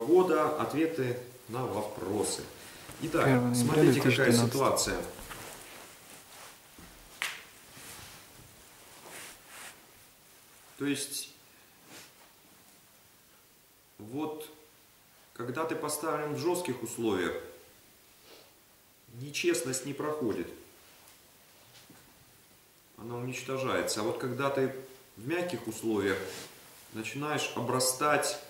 года. Ответы на вопросы. Итак, 1 ноября смотрите, какая 2012. ситуация. То есть, вот, когда ты поставлен в жестких условиях, нечестность не проходит. Она уничтожается. А вот когда ты в мягких условиях начинаешь обрастать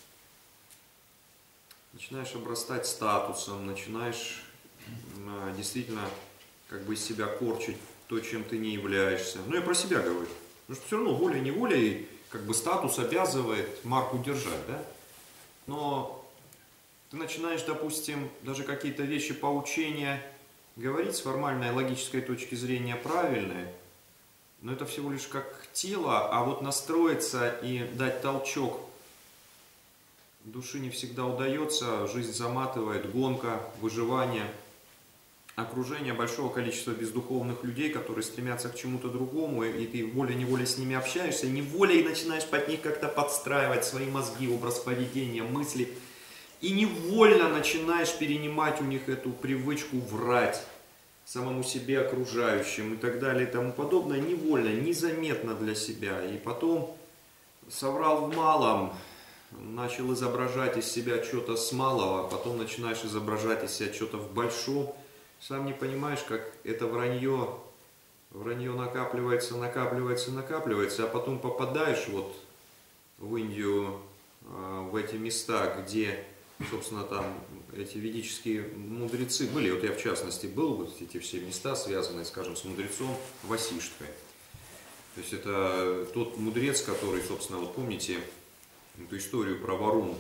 статусом, начинаешь действительно как бы из себя корчить то, чем ты не являешься. Ну, я про себя говорю. Потому что все равно волей-неволей как бы статус обязывает марку держать, да? Но ты начинаешь, допустим, даже какие-то вещи поучения говорить с формальной логической точки зрения правильные, но это всего лишь как тело, а вот настроиться и дать толчок души не всегда удается, жизнь заматывает, гонка, выживание, окружение большого количества бездуховных людей, которые стремятся к чему-то другому, и ты волей-неволей с ними общаешься, неволей начинаешь под них как-то подстраивать свои мозги, образ поведения, мысли, и невольно начинаешь перенимать у них эту привычку врать самому себе, окружающим и так далее и тому подобное, невольно, незаметно для себя. И потом соврал в малом, начал изображать из себя что-то с малого, а потом начинаешь изображать из себя что-то в большом. Сам не понимаешь, как это вранье накапливается, а потом попадаешь вот в Индию, в эти места, где, собственно, там эти ведические мудрецы были. Вот я, в частности, был, вот эти все места, связанные, скажем, с мудрецом Васиштхой. То есть это тот мудрец, который, собственно, вот помните эту историю про Варуну,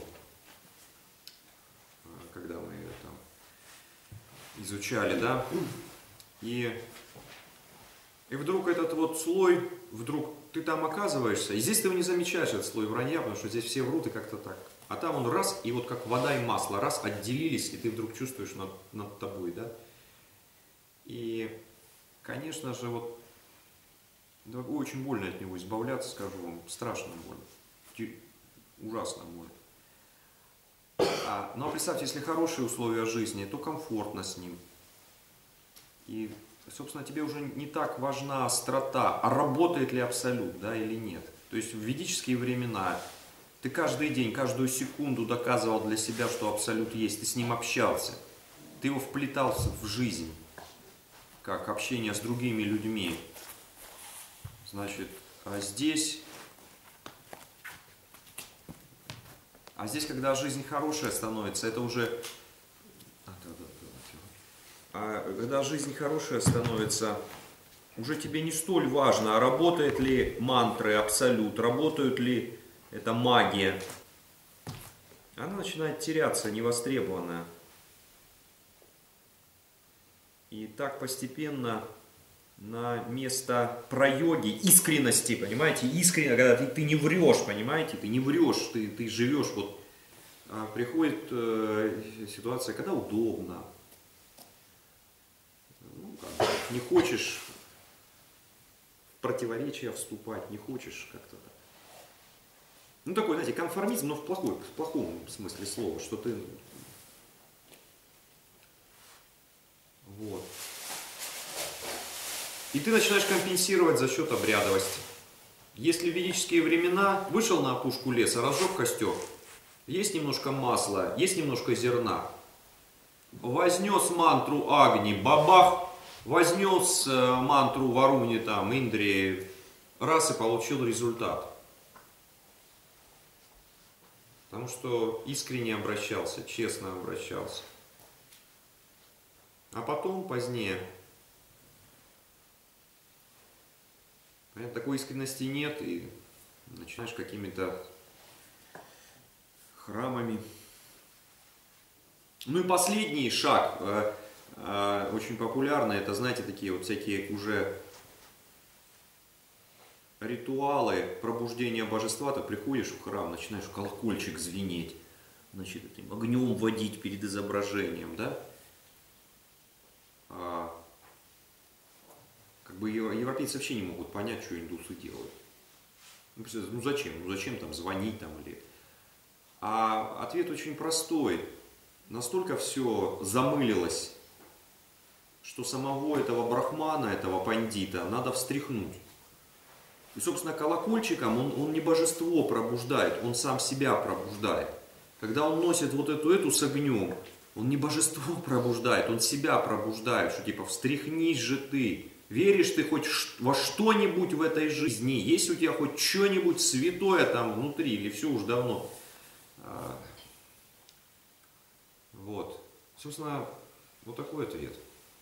когда мы ее там изучали, да, и вдруг этот вот слой, вдруг ты там оказываешься, и здесь ты его не замечаешь, этот слой вранья, потому что здесь все врут и как-то так. А там он раз, и вот как вода и масло, раз, отделились, и ты вдруг чувствуешь над тобой, да. И, конечно же, вот очень больно от него избавляться, скажу вам, страшно больно, ужасно больно. Ну а представьте, если хорошие условия жизни, то комфортно с ним. И, собственно, тебе уже не так важна острота, а работает ли абсолют, да, или нет. То есть в ведические времена ты каждый день, каждую секунду доказывал для себя, что абсолют есть, ты с ним общался, ты его вплетался в жизнь, как общение с другими людьми. Значит, а здесь, когда жизнь хорошая становится, это уже... когда жизнь хорошая становится, уже тебе не столь важно, а работает ли мантры, абсолют, работают ли эта магия. Она начинает теряться, невостребованная. И так постепенно на место прайоги, искренности, понимаете, искренне, когда ты не врешь, понимаете, ты не врешь, ты живешь, вот приходит ситуация, когда удобно, не хочешь в противоречия вступать, не хочешь как-то так. Ну такой, знаете, конформизм, но в плохом смысле слова, что ты... Вот. И ты начинаешь компенсировать за счет обрядовости. Если в ведические времена вышел на опушку леса, разжег костер, есть немножко масла, есть немножко зерна, вознес мантру Агни, бабах, вознес мантру Варуни, там, Индри, раз и получил результат. Потому что искренне обращался, честно обращался. А потом, позднее, такой искренности нет, и начинаешь какими-то храмами. Ну и последний шаг, очень популярный, это, знаете, такие вот всякие уже ритуалы пробуждения божества. Ты приходишь в храм, начинаешь колокольчик звенеть, значит, этим огнем водить перед изображением, да? Как бы европейцы вообще не могут понять, что индусы делают. Ну зачем? Ну зачем там звонить там или... А ответ очень простой. Настолько все замылилось, что самого этого брахмана, этого пандита, надо встряхнуть. И, собственно, колокольчиком он не божество пробуждает, он сам себя пробуждает. Когда он носит вот эту с огнем, он не божество пробуждает, он себя пробуждает, что типа встряхнись же ты. Веришь ты хоть во что-нибудь в этой жизни? Есть у тебя хоть что-нибудь святое там внутри, или все уж давно? Вот. Собственно, вот такой ответ.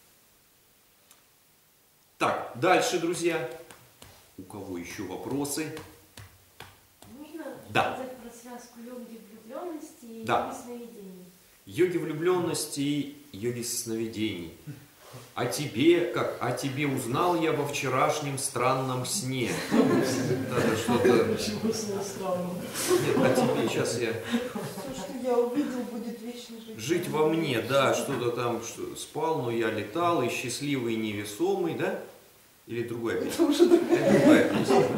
Так, дальше, друзья. У кого еще вопросы? Можно да. сказать про связку йоги влюбленности и да. йоги сновидений? Йоги влюбленности и йоги сновидений. О тебе узнал я во вчерашнем странном сне. Это что-то... Почему странно? Нет, о тебе сейчас я... Все, что я увидел, будет вечно жить. Жить во мне, да, что-то там спал, но я летал, и счастливый, и невесомый, да? Или другая песня? Это уже другая песня.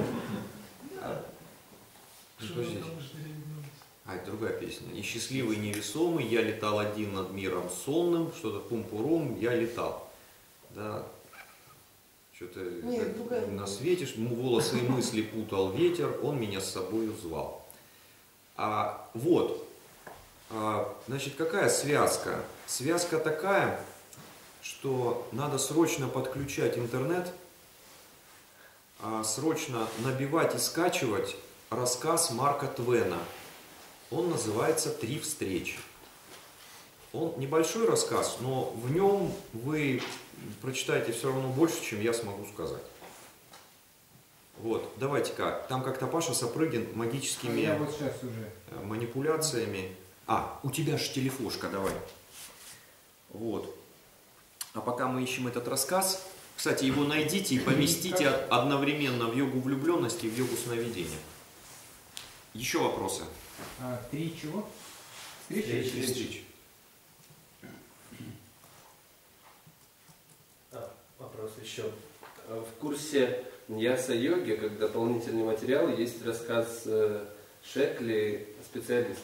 Это другая песня. И счастливый, и невесомый, я летал один над миром сонным, что-то пум-пурум, я летал. Да, что-то на свете, волосы и мысли путал ветер, он меня с собою звал. Значит, какая связка? Связка такая, что надо срочно подключать интернет, срочно набивать и скачивать рассказ Марка Твена. Он называется «Три встречи». Он небольшой рассказ, но в нем вы прочитаете все равно больше, чем я смогу сказать. Вот, давайте-ка, там как-то Паша Сапрыгин магическими вот сейчас уже. манипуляциями... у тебя же телефошка, давай. Вот. А пока мы ищем этот рассказ, кстати, его найдите и поместите одновременно в йогу влюбленности и в йогу сновидения. Еще вопросы? 3 чего? Встречи. Вопрос еще. В курсе Ньяса-йоги, как дополнительный материал, есть рассказ Шекли «Специалист».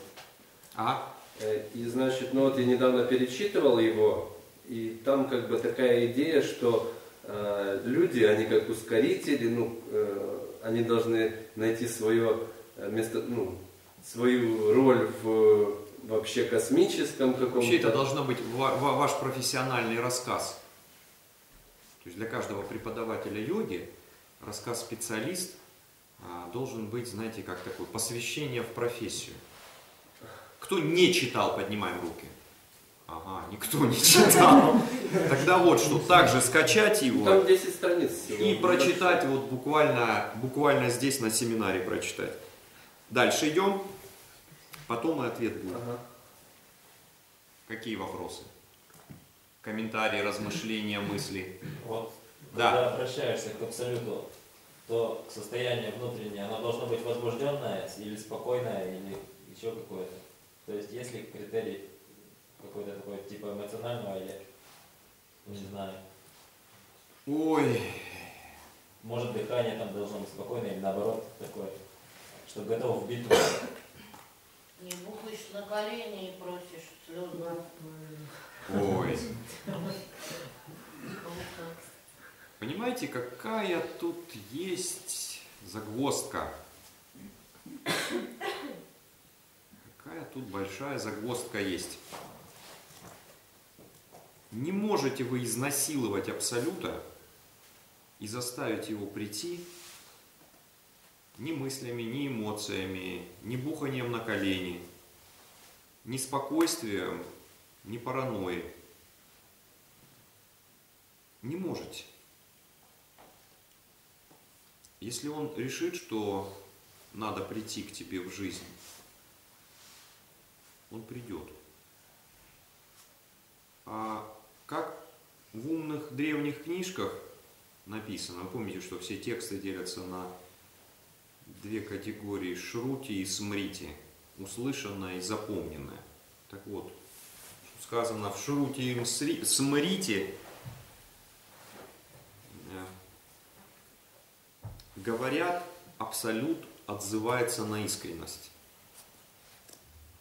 И значит, я недавно перечитывал его, и там как бы такая идея, что люди, они как ускорители, они должны найти свое место, свою роль в вообще космическом каком-то... Вообще это должно быть ваш профессиональный рассказ. То есть для каждого преподавателя йоги рассказ «Специалист» должен быть, знаете, как такое посвящение в профессию. Кто не читал, поднимаем руки. Ага, никто не читал. Тогда вот что, также скачать его. Там 10 страниц всего. И прочитать вот буквально здесь на семинаре прочитать. Дальше идем. Потом и ответ будет. Какие вопросы? Комментарии, размышления, мысли. Вот, да. Когда обращаешься к абсолюту, то состояние внутреннее, оно должно быть возбужденное или спокойное, или еще какое-то. То есть есть ли критерий какой-то такой типа эмоционального или не знаю. Ой. Может, дыхание там должно быть спокойное или наоборот такое, что готов в битву. Не бухаешь на колени и просишь слезы. Ой. Понимаете, какая тут есть загвоздка? Какая тут большая загвоздка есть? Не можете вы изнасиловать Абсолюта и заставить его прийти ни мыслями, ни эмоциями, ни буханием на колени, ни спокойствием, ни паранойей. Не можете. Если он решит, что надо прийти к тебе в жизнь, он придет. А как в умных древних книжках написано, вы помните, что все тексты делятся на две категории: шрути и смрити, услышанное и запомненное. Так вот, сказано в шрути и смрити, говорят, Абсолют отзывается на искренность.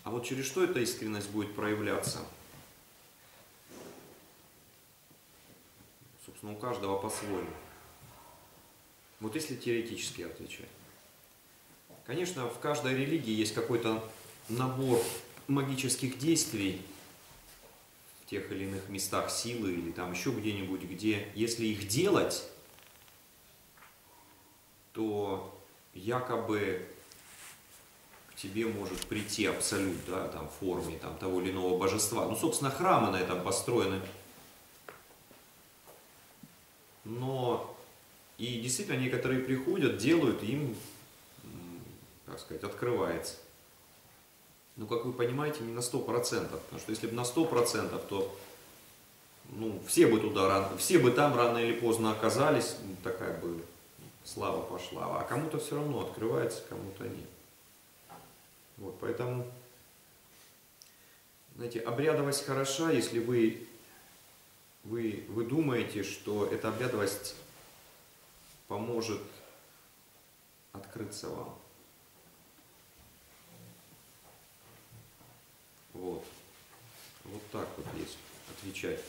А вот через что эта искренность будет проявляться? Собственно, у каждого по-своему. Вот если теоретически отвечать. Конечно, в каждой религии есть какой-то набор магических действий в тех или иных местах силы или там еще где-нибудь, где, если их делать, то якобы к тебе может прийти абсолют, да, там, в форме там, того или иного божества. Ну, собственно, храмы на этом построены. Но и действительно некоторые приходят, делают, им, как сказать, открывается. Но, как вы понимаете, не на 100%. Потому что если бы на 100%, то ну, все бы там рано или поздно оказались, такая бы слава пошла. А кому-то все равно открывается, кому-то нет. Вот, поэтому, знаете, обрядовость хороша, если вы думаете, что эта обрядовость поможет открыться вам. Вот. Вот так вот есть отвечать.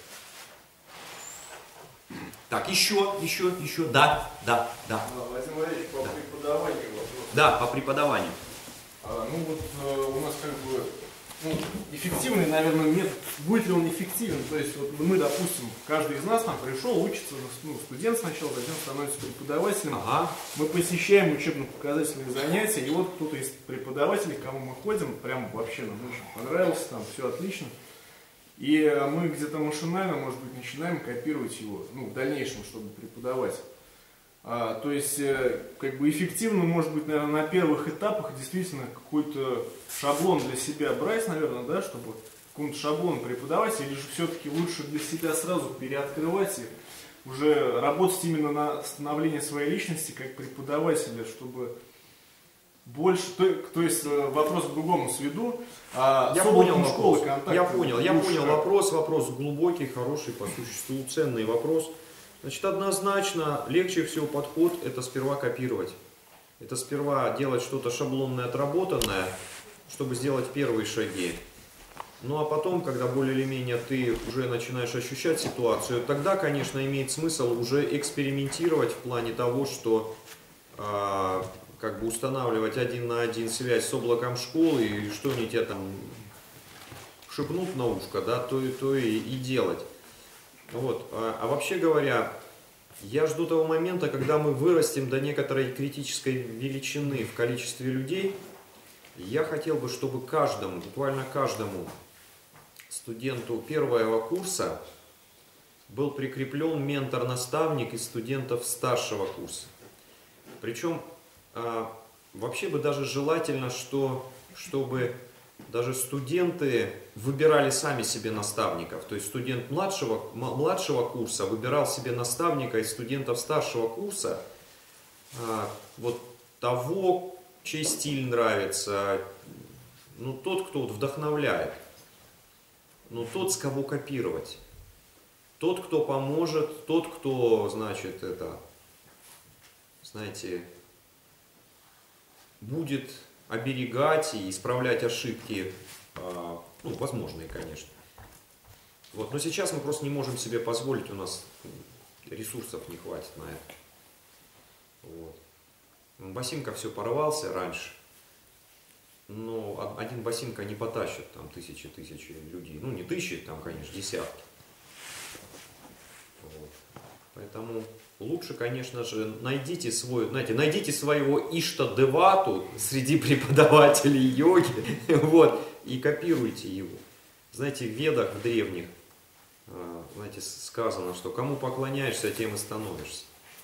Так, еще, да. Владимир Валерьевич, по преподаванию вопрос. Да, по преподаванию. Ну вот у нас как бы эффективный, наверное, метод. Будет ли он эффективен? То есть вот мы, допустим, каждый из нас там пришел, учится, студент сначала, затем становится преподавателем. Ага. Мы посещаем учебно-показательные занятия, и вот кто-то из преподавателей, к кому мы ходим, прям вообще нам очень понравился, там все отлично. И мы где-то машинально, может быть, начинаем копировать его, в дальнейшем, чтобы преподавать. То есть, как бы эффективно, может быть, наверное, на первых этапах действительно какой-то шаблон для себя брать, наверное, да, чтобы какой-то шаблон преподавать, или же все-таки лучше для себя сразу переоткрывать и уже работать именно на становление своей личности как преподавателя, чтобы больше, то есть вопрос к другому сведу, Я понял школы вопрос. Я понял вопрос глубокий, хороший, по существу ценный вопрос. Значит, однозначно легче всего подход это сперва копировать. Это сперва делать что-то шаблонное, отработанное, чтобы сделать первые шаги. Ну а потом, когда более или менее ты уже начинаешь ощущать ситуацию, тогда, конечно, имеет смысл уже экспериментировать в плане того, что как бы устанавливать 1 на 1 связь с облаком школы, и что они тебе там шепнут на ушко, да, то и делать. Вот. А вообще говоря, я жду того момента, когда мы вырастем до некоторой критической величины в количестве людей. Я хотел бы, чтобы каждому, буквально каждому студенту первого курса был прикреплен ментор-наставник из студентов старшего курса. Причем вообще бы даже желательно, чтобы даже студенты выбирали сами себе наставников. То есть студент младшего курса выбирал себе наставника из студентов старшего курса, вот того, чей стиль нравится, тот, кто вдохновляет, тот, с кого копировать, тот, кто поможет, тот, кто, значит, будет оберегать и исправлять ошибки, возможные, конечно. Вот. Но сейчас мы просто не можем себе позволить, у нас ресурсов не хватит на это. Вот. Басинка все порвался раньше, но один басинка не потащит там тысячи людей. Не тысячи, там, конечно, десятки. Вот. Поэтому лучше, конечно же, найдите своего Ишта-девату среди преподавателей йоги, вот, и копируйте его. Знаете, в ведах в древних, сказано, что кому поклоняешься, тем и становишься.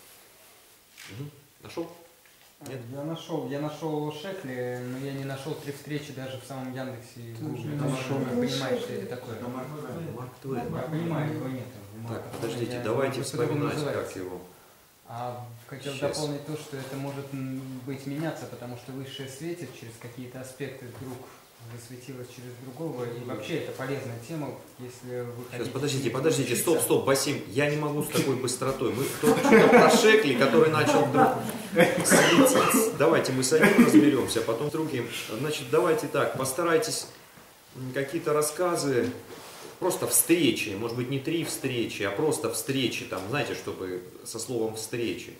Нашел? Нет? Я нашел Шекли, но я не нашел 3 встречи даже в самом Яндексе и Гугле. Я понимаю, что это такое. Марк Твен. Я понимаю, его нет. Так, подождите, давайте вспоминать, как его. Хотел дополнить то, что это может меняться, потому что высшее светит через какие-то аспекты, вдруг засветилось через другого, и вообще это полезная тема, если вы хотите... Подождите, стоп, Басим, я не могу с такой быстротой. Мы только что про Шекли, который начал вдруг светить. Давайте мы с одним разберемся, а потом с другим. Значит, давайте так, постарайтесь какие-то рассказы, просто встречи, может быть, не 3 встречи, а просто встречи, там, знаете, чтобы со словом встречи.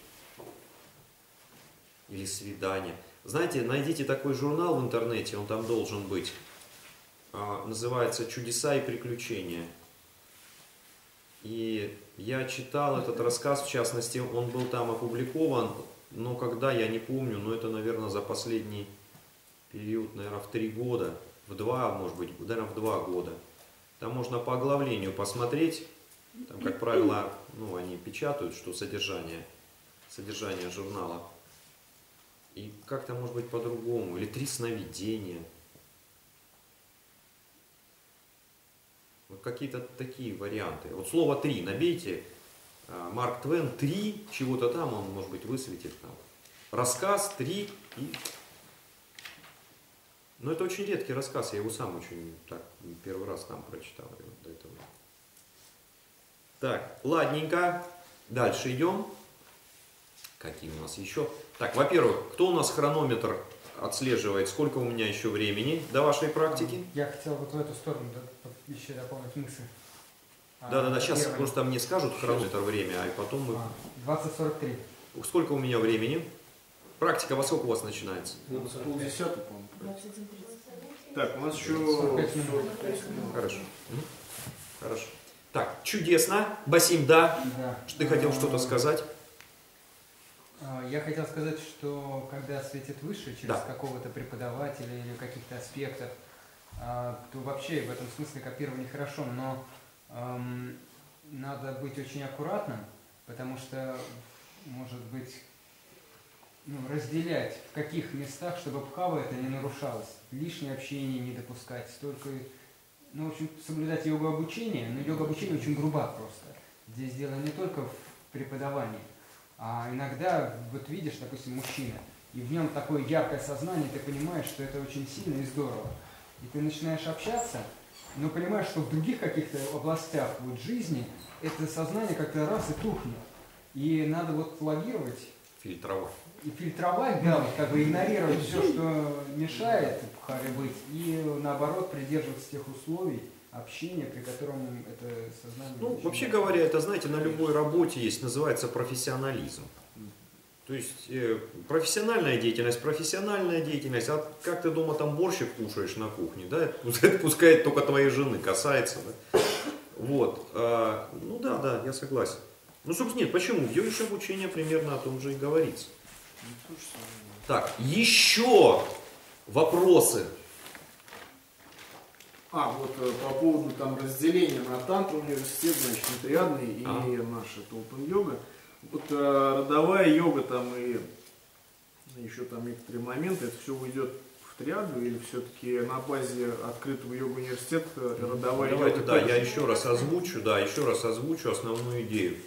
Или свидание. Знаете, найдите такой журнал в интернете, он там должен быть. Называется «Чудеса и приключения». И я читал этот рассказ, в частности, он был там опубликован, но когда, я не помню, но это, наверное, за последний период, наверное, в 3 года, в 2, может быть, наверное, в 2 года. Там можно по оглавлению посмотреть, там, как правило, ну, они печатают, что содержание журнала. И как-то, может быть, по-другому, или 3 сновидения. Вот какие-то такие варианты. Вот слово 3 набейте, Марк Твен, 3, чего-то там, он, может быть, высветит там. Рассказ 3 и... Но это очень редкий рассказ, я его сам очень так первый раз там прочитал до этого. Так, ладненько, дальше идем. Какие у нас еще? Так, во-первых, кто у нас хронометр отслеживает, сколько у меня еще времени до вашей практики? Я хотел вот в эту сторону еще дополнить мысль. Да, сейчас просто мне скажут хронометр время, а потом мы... 20:43. Сколько у меня времени? Практика во сколько у вас начинается? Ну, с полдесятого, по-моему. 21:30. Так, у нас еще 45 минут. 45 минут. Хорошо. Хорошо. Так, чудесно. Басим, да? Да. Ты хотел что-то сказать? Я хотел сказать, что когда светит выше через какого-то преподавателя или каких-то аспектов, то вообще в этом смысле копирование хорошо, но надо быть очень аккуратным, потому что, может быть, разделять в каких местах, чтобы бхава это не нарушалось, лишнее общение не допускать, только, в общем, соблюдать йогу обучение, но йога обучение очень груба просто. Здесь дело не только в преподавании, а иногда, вот видишь, допустим, мужчина, и в нем такое яркое сознание, ты понимаешь, что это очень сильно и здорово. И ты начинаешь общаться, но понимаешь, что в других каких-то областях вот жизни это сознание как-то раз и тухнет. И надо вот лавировать. Фильтровать. И фильтровать, да, вот как бы игнорировать все, что мешает бхаве быть, и наоборот придерживаться тех условий общения, при котором это сознание... Ну, вообще говоря, это, знаете, на любой работе есть, называется профессионализм. То есть профессиональная деятельность, а как ты дома там борщик кушаешь на кухне, да, это пускай только твоей жены касается, да. Вот, ну да, я согласен. Ну, собственно, нет, почему? В йоге обучение примерно о том же и говорится. Так, еще вопросы. Вот по поводу там разделения на тантру университет, значит, нетриадный и наш это open йога. Вот родовая йога там и еще там некоторые моменты, это все уйдет в триаду или все-таки на базе открытого йога университета родовая йога? Давайте, да, я еще раз озвучу основную идею.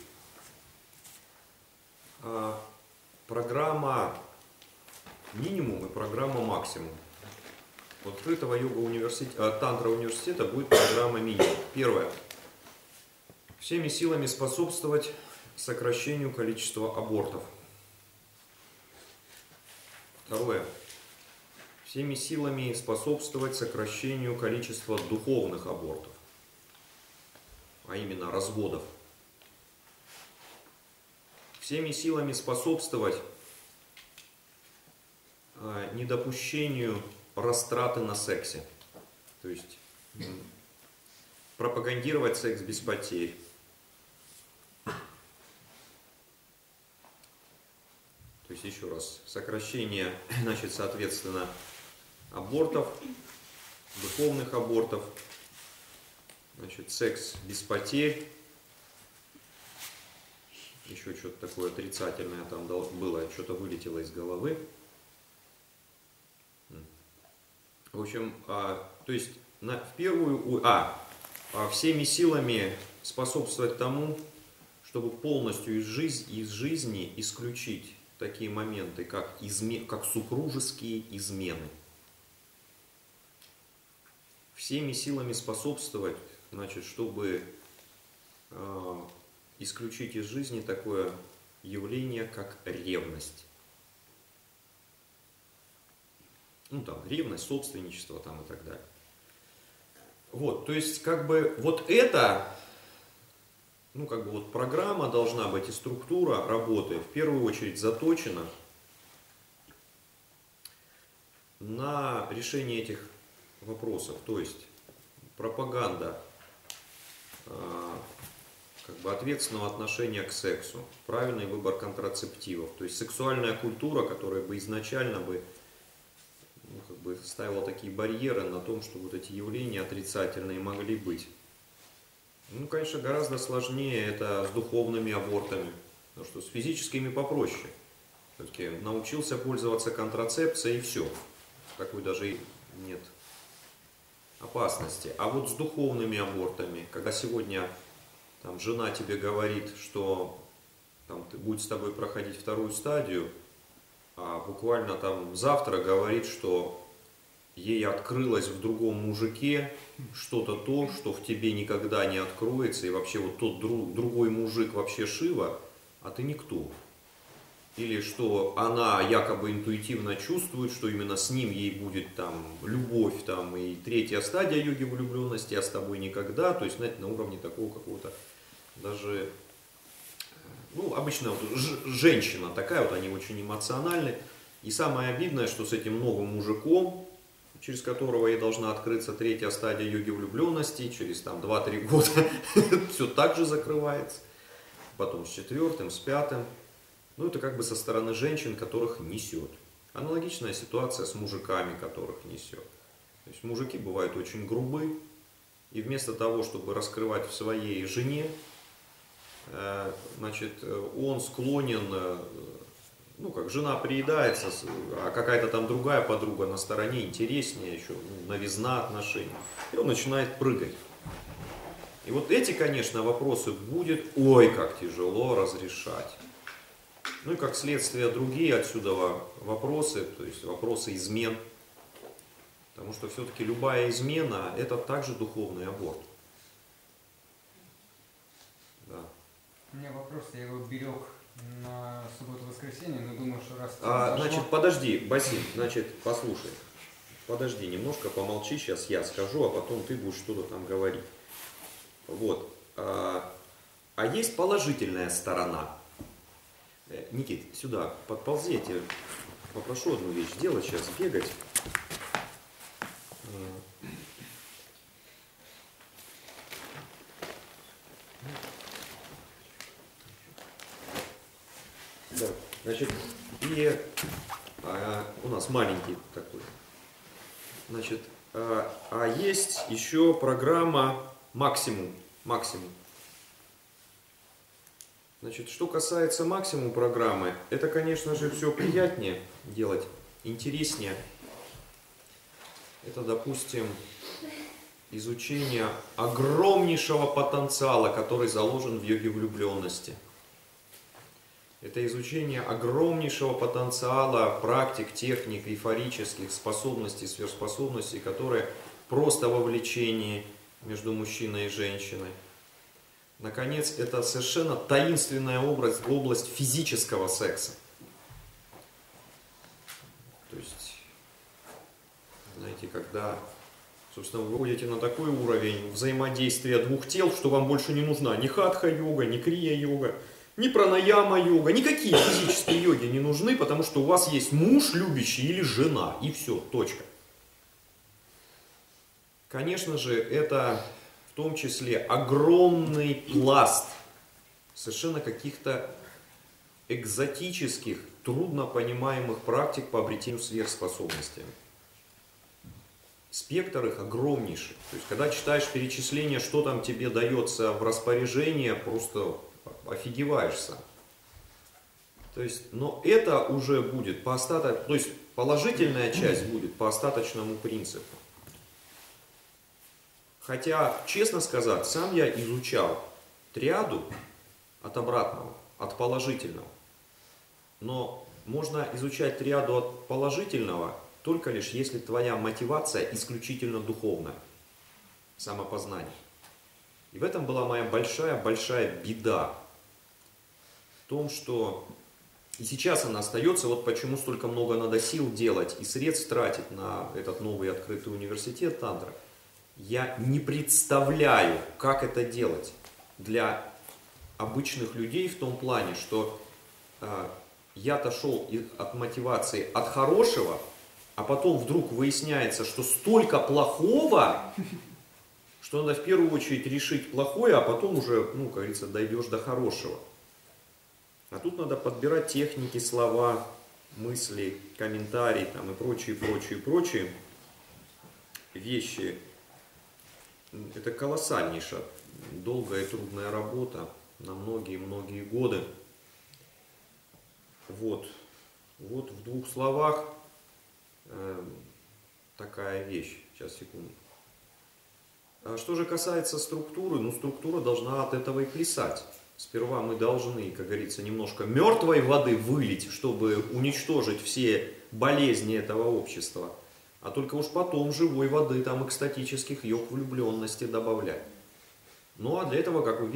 Программа минимум и программа максимум. У открытого йога университета, тантра университета будет программа минимум. Первое. Всеми силами способствовать сокращению количества абортов. Второе. Всеми силами способствовать сокращению количества духовных абортов, а именно разводов. Всеми силами способствовать недопущению растраты на сексе. То есть пропагандировать секс без потерь. То есть, еще раз, сокращение, значит, соответственно, абортов, духовных абортов, значит, секс без потерь, еще что-то такое отрицательное там было, что-то вылетело из головы. В общем, то есть, всеми силами способствовать тому, чтобы полностью из жизни исключить такие моменты, как супружеские измены. Всеми силами способствовать, значит, чтобы исключить из жизни такое явление, как ревность. Ну, там, ревность, собственничество там, и так далее. Вот, то есть, как бы, вот это, ну, как бы, вот программа должна быть и структура работы в первую очередь заточена на решение этих вопросов. То есть, пропаганда как бы ответственного отношения к сексу, правильный выбор контрацептивов, то есть сексуальная культура, которая бы изначально бы, ну, как бы ставила такие барьеры на том, что вот эти явления отрицательные могли быть. Ну, конечно, гораздо сложнее это с духовными абортами, потому что с физическими попроще. Все-таки научился пользоваться контрацепцией и все. Такой даже и нет опасности. А вот с духовными абортами, когда сегодня там жена тебе говорит, что там, будет с тобой проходить вторую стадию, а буквально там завтра говорит, что ей открылось в другом мужике что-то то, что в тебе никогда не откроется, и вообще вот тот другой мужик вообще Шива, а ты никто. Или что она якобы интуитивно чувствует, что именно с ним ей будет там любовь, там и третья стадия йоги влюбленности, а с тобой никогда. То есть, знаете, на уровне такого какого-то даже, ну, обычно вот женщина такая, вот они очень эмоциональны. И самое обидное, что с этим новым мужиком, через которого ей должна открыться третья стадия йоги влюбленности, через там 2-3 года все так же закрывается. Потом с четвертым, с пятым. Ну, это как бы со стороны женщин, которых несет. Аналогичная ситуация с мужиками, которых несет. То есть мужики бывают очень грубы, и вместо того, чтобы раскрывать в своей жене, значит, он склонен, ну, как жена приедается, а какая-то там другая подруга на стороне интереснее, еще новизна отношений, и он начинает прыгать. И вот эти, конечно, вопросы будет, ой, как тяжело разрешать. Ну и как следствие другие отсюда вопросы, то есть вопросы измен. Потому что все-таки любая измена – это также духовный аборт. Да. У меня вопрос, я его берег на субботу-воскресенье, но думаю, что раз... Значит, подожди, Басим, значит, послушай. Подожди немножко, помолчи, сейчас я скажу, а потом ты будешь что-то там говорить. Вот. А есть положительная сторона. Никит, сюда подползи, я тебя попрошу одну вещь делать сейчас, бегать. Да, значит, и у нас маленький такой. Значит, есть еще программа «Максимум». Значит, что касается максимум программы, это, конечно же, все приятнее делать, интереснее. Это, допустим, изучение огромнейшего потенциала, который заложен в йоге влюбленности. Это изучение огромнейшего потенциала практик, техник, эйфорических способностей, сверхспособностей, которые просто во влечении между мужчиной и женщиной. Наконец, это совершенно таинственная область физического секса. То есть, знаете, когда, собственно, вы выходите на такой уровень взаимодействия двух тел, что вам больше не нужна ни хатха-йога, ни крия-йога, ни пранаяма-йога, никакие физические йоги не нужны, потому что у вас есть муж любящий или жена, и все, точка. Конечно же, это... в том числе огромный пласт совершенно каких-то экзотических, трудно понимаемых практик по обретению сверхспособностей. Спектр их огромнейший. То есть, когда читаешь перечисление, что там тебе дается в распоряжение, просто офигеваешь сам. То есть, но это уже будет по остаточному, то есть положительная часть будет по остаточному принципу. Хотя, честно сказать, сам я изучал триаду от обратного, от положительного. Но можно изучать триаду от положительного только лишь если твоя мотивация исключительно духовная, самопознание. И в этом была моя большая беда. В том, что и сейчас она остается, вот почему столько много надо сил делать и средств тратить на этот новый открытый университет тантра. я не представляю, как это делать для обычных людей в том плане, что я-то шел от мотивации от хорошего, а потом вдруг выясняется, что столько плохого, что надо в первую очередь решить плохое, а потом уже, ну, как говорится, дойдешь до хорошего. А тут надо подбирать техники, слова, мысли, комментарии там, и прочие вещи. Это колоссальнейшая, долгая и трудная работа на многие-многие годы. Вот в двух словах такая вещь. Сейчас, секунду. А что же касается структуры, ну структура должна от этого и плясать. Сперва мы должны, как говорится, немножко мертвой воды вылить, чтобы уничтожить все болезни этого общества. А только уж потом живой воды, там экстатических йог влюбленности добавлять. Ну а для этого, как вы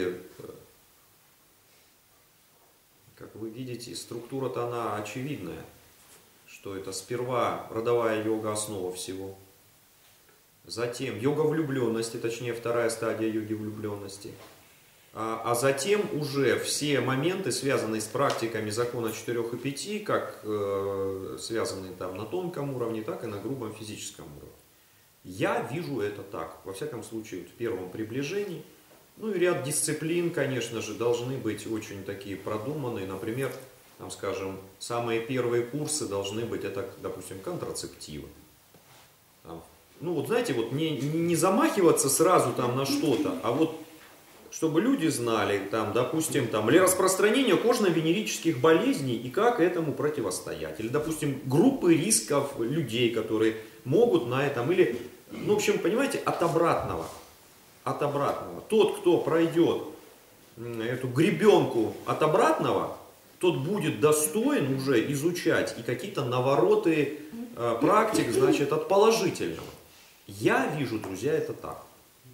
видите, структура-то она очевидная, что это сперва родовая йога основа всего. Затем йога влюбленности, точнее вторая стадия йоги влюбленности. А затем уже все моменты, связанные с практиками закона 4 и 5, как связанные там на тонком уровне, так и на грубом физическом уровне. Я вижу это так, во всяком случае, в первом приближении. Ну и ряд дисциплин, конечно же, должны быть очень такие продуманные. Например, там, скажем, самые первые курсы должны быть, это, допустим, контрацептивы. Там, ну вот знаете, вот не замахиваться сразу там на что-то, а вот чтобы люди знали, там, допустим, там, или распространение кожно-венерических болезней и как этому противостоять. Или, допустим, группы рисков людей, которые могут на этом, или, ну, в общем, понимаете, от обратного. Тот, кто пройдет эту гребенку от обратного, тот будет достоин уже изучать и какие-то навороты практик, значит, от положительного. Я вижу, друзья, это так.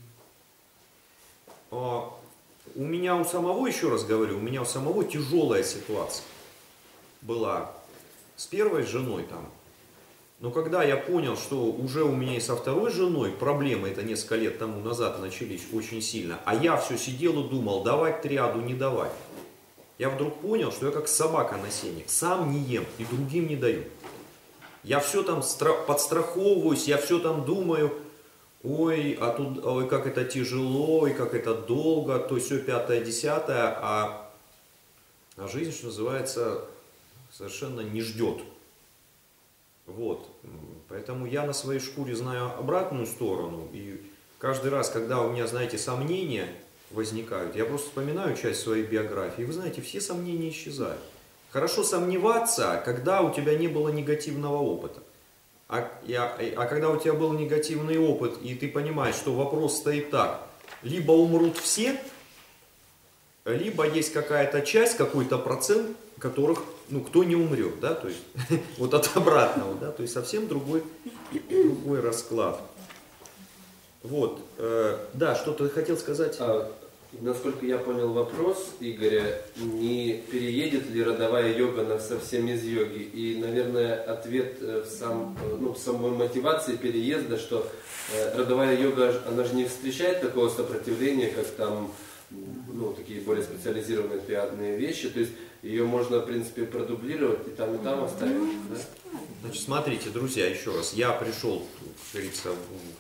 У меня у самого, еще раз говорю, у меня у самого тяжелая ситуация была с первой женой там. Но когда я понял, что уже у меня и со второй женой проблемы, это несколько лет тому назад начались очень сильно, а я все сидел и думал, давать триаду, не давать. Я вдруг понял, что я как собака на сене, сам не ем и другим не даю. Я все там подстраховываюсь, я все там думаю, ой, как это тяжело, и как это долго, то все 5-10, а жизнь, что называется, совершенно не ждет. Вот, поэтому я на своей шкуре знаю обратную сторону, и каждый раз, когда у меня, знаете, сомнения возникают, я просто вспоминаю часть своей биографии, и вы знаете, все сомнения исчезают. Хорошо сомневаться, когда у тебя не было негативного опыта. А когда у тебя был негативный опыт, и ты понимаешь, что вопрос стоит так, либо умрут все, либо есть какая-то часть, какой-то процент, которых, ну, кто не умрет, да, то есть, вот от обратного, да, то есть совсем другой расклад. Вот, да, что-то ты хотел сказать? Насколько я понял вопрос Игоря, не переедет ли родовая йога совсем из йоги? И, наверное, ответ в самой мотивации переезда, что родовая йога, она же не встречает такого сопротивления, как там, ну, такие более специализированные триадные вещи. То есть ее можно, в принципе, продублировать и там оставить. Да? Значит, смотрите, друзья, еще раз, я пришел, как говорится,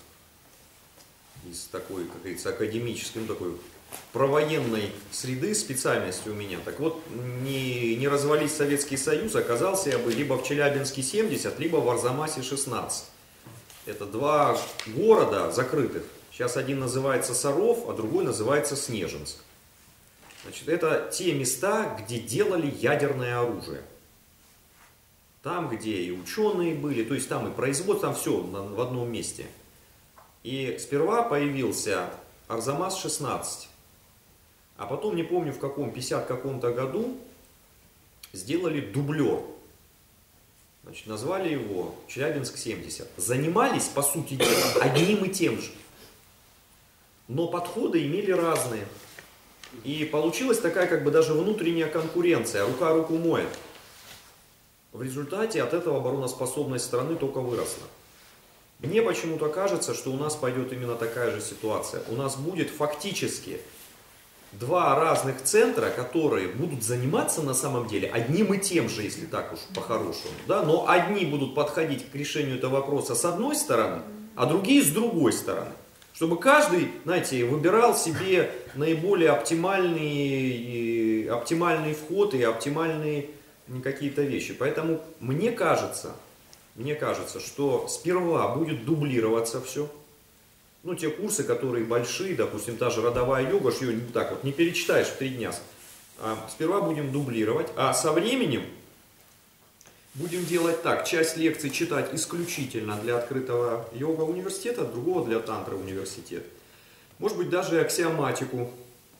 из такой, как говорится, академической, такой провоенной среды, специальности у меня. Так вот, не развалить Советский Союз, оказался я бы либо в Челябинске 70, либо в Арзамасе 16. Это два города закрытых. Сейчас один называется Саров, а другой называется Снежинск. Значит, это те места, где делали ядерное оружие. Там, где и ученые были, то есть там и производство, там все в одном месте. И сперва появился Арзамас-16. А потом, не помню в каком, 50 каком-то году, сделали дублер. Значит, назвали его Челябинск-70. Занимались, по сути дела, одним и тем же. Но подходы имели разные. И получилась такая, как бы даже внутренняя конкуренция. Рука руку моет. В результате от этого обороноспособность страны только выросла. Мне почему-то кажется, что у нас пойдет именно такая же ситуация. У нас будет фактически два разных центра, которые будут заниматься на самом деле одним и тем же, если так уж по-хорошему. Да? Но одни будут подходить к решению этого вопроса с одной стороны, а другие с другой стороны. Чтобы каждый, знаете, выбирал себе наиболее оптимальный вход и оптимальные какие-то вещи. Поэтому мне кажется, что сперва будет дублироваться все. Ну, те курсы, которые большие, допустим, та же родовая йога, ее не так вот не перечитаешь в 3 дня. Сперва будем дублировать, а со временем будем делать так. Часть лекций читать исключительно для открытого йога-университета, другого для тантра-университета. Может быть, даже аксиоматику.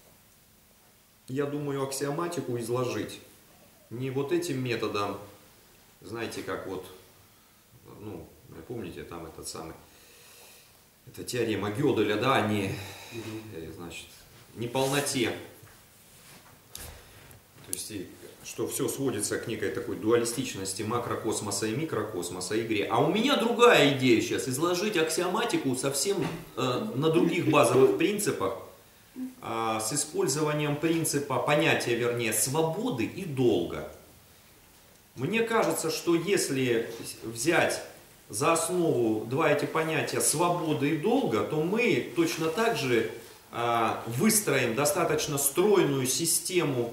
Я думаю, аксиоматику изложить. Не вот этим методом, знаете, как вот, ну, помните, там этот самый, это теорема Гёделя, да, значит, неполноте. То есть, что все сводится к некой такой дуалистичности макрокосмоса и микрокосмоса, игре. А у меня другая идея сейчас, изложить аксиоматику совсем на других базовых принципах, с использованием понятия, вернее, свободы и долга. Мне кажется, что если взять за основу два эти понятия свободы и долга, то мы точно так же выстроим достаточно стройную систему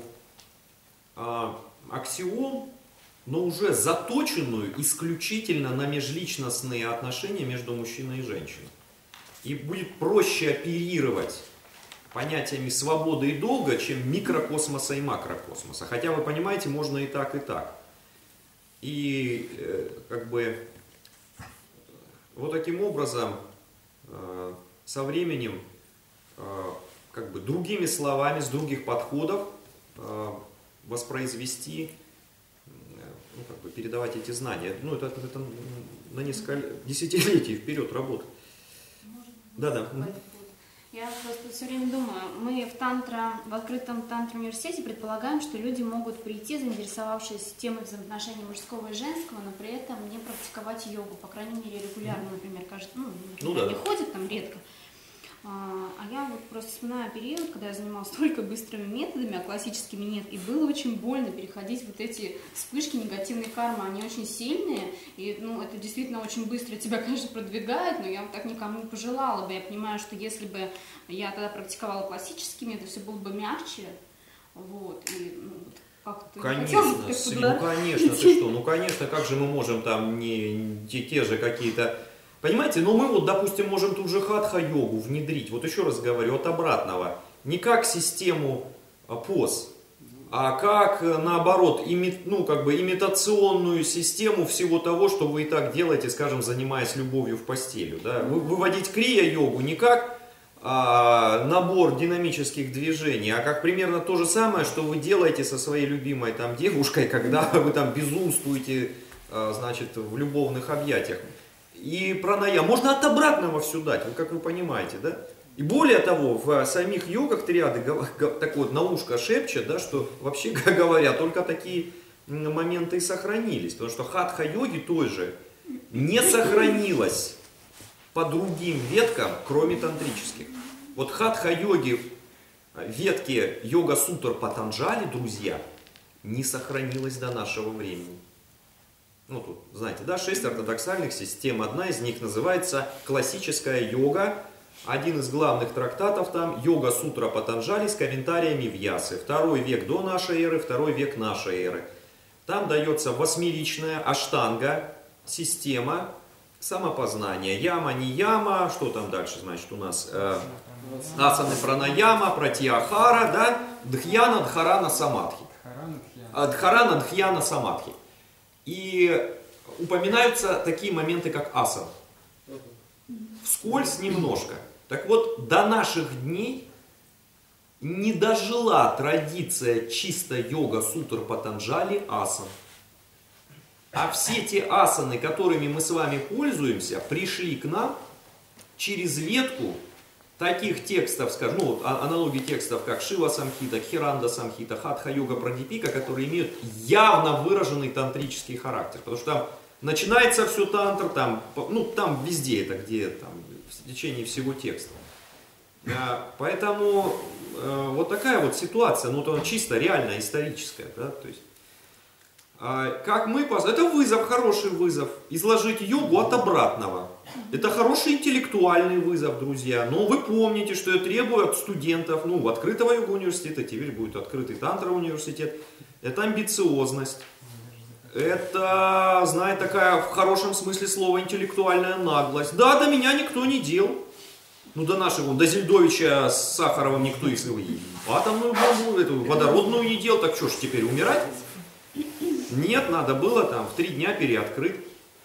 аксиом, но уже заточенную исключительно на межличностные отношения между мужчиной и женщиной. И будет проще оперировать понятиями свободы и долга, чем микрокосмоса и макрокосмоса. Хотя, вы понимаете, можно и так, и так. И как бы вот таким образом со временем как бы другими словами, с других подходов воспроизвести, ну, как бы передавать эти знания. Ну, это на несколько десятилетий вперед работает. Да. Я просто все время думаю, мы в открытом тантра-университете предполагаем, что люди могут прийти, заинтересовавшись темой взаимоотношений мужского и женского, но при этом не практиковать йогу, по крайней мере, регулярно, например, кажется, не ходят там редко. А я вот просто вспоминаю период, когда я занималась только быстрыми методами, а классическими нет, и было очень больно переходить вот эти вспышки негативной кармы, они очень сильные, и это действительно очень быстро тебя, конечно, продвигает, но я вот так никому не пожелала бы. Я понимаю, что если бы я тогда практиковала классические методы, все было бы мягче, вот, и как-то... Конечно, конечно, ты что, конечно, как же мы можем там не те же какие-то... Понимаете, но мы вот, допустим, можем тут же хатха-йогу внедрить, вот еще раз говорю, от обратного, не как систему поз, а как, наоборот, имитационную систему всего того, что вы и так делаете, скажем, занимаясь любовью в постелью. Да? Выводить крия-йогу не как набор динамических движений, а как примерно то же самое, что вы делаете со своей любимой там девушкой, когда вы там безумствуете, значит, в любовных объятиях. И пранаям. Можно от обратного все дать, как вы понимаете, да? И более того, в самих йогах триады так вот на ушко шепчет, да, что вообще говоря, только такие моменты и сохранились. Потому что хатха-йоги той же не сохранилось по другим веткам, кроме тантрических. Вот хатха-йоги, ветки йога-сутр Патанджали, друзья, не сохранилось до нашего времени. Ну, тут, знаете, да, 6 ортодоксальных систем. Одна из них называется классическая йога. Один из главных трактатов там йога-сутра Патанджали с комментариями Вьясы. 2 век до нашей эры, 2 век нашей эры. Там дается 8-личная аштанга, система самопознания. Яма, не яма, что там дальше, значит, у нас асаны, пранаяма, пратьяхара, да, дхьяна, дхарана, самадхи. Дхарана, дхьяна, самадхи. И упоминаются такие моменты, как асана. Вскользь немножко. Так вот, до наших дней не дожила традиция чисто йога-сутр Патанджали асан. А все те асаны, которыми мы с вами пользуемся, пришли к нам через ветку таких текстов, скажем, ну, аналогии текстов, как Шива Самхита, Хиранда Самхита, Хатха Йога Прадипика, которые имеют явно выраженный тантрический характер. Потому что там начинается все тантр, там, ну, там везде это, где там, в течение всего текста. Поэтому вот такая вот ситуация, ну, то чисто реальная, историческая, да, то есть. Как мы, это вызов, хороший вызов, изложить йогу от обратного. Это хороший интеллектуальный вызов, друзья. Но вы помните, что я требую от студентов, ну, открытого йога университета, теперь будет открытый тантра университет. Это амбициозность. Это, знаете, такая в хорошем смысле слова интеллектуальная наглость. Да, до меня никто не дел. Ну, до нашего, до Зельдовича с Сахаровым никто из атомную бомбу, эту водородную не делал, так что ж теперь умирать? Нет, надо было там в 3 дня переоткрыть.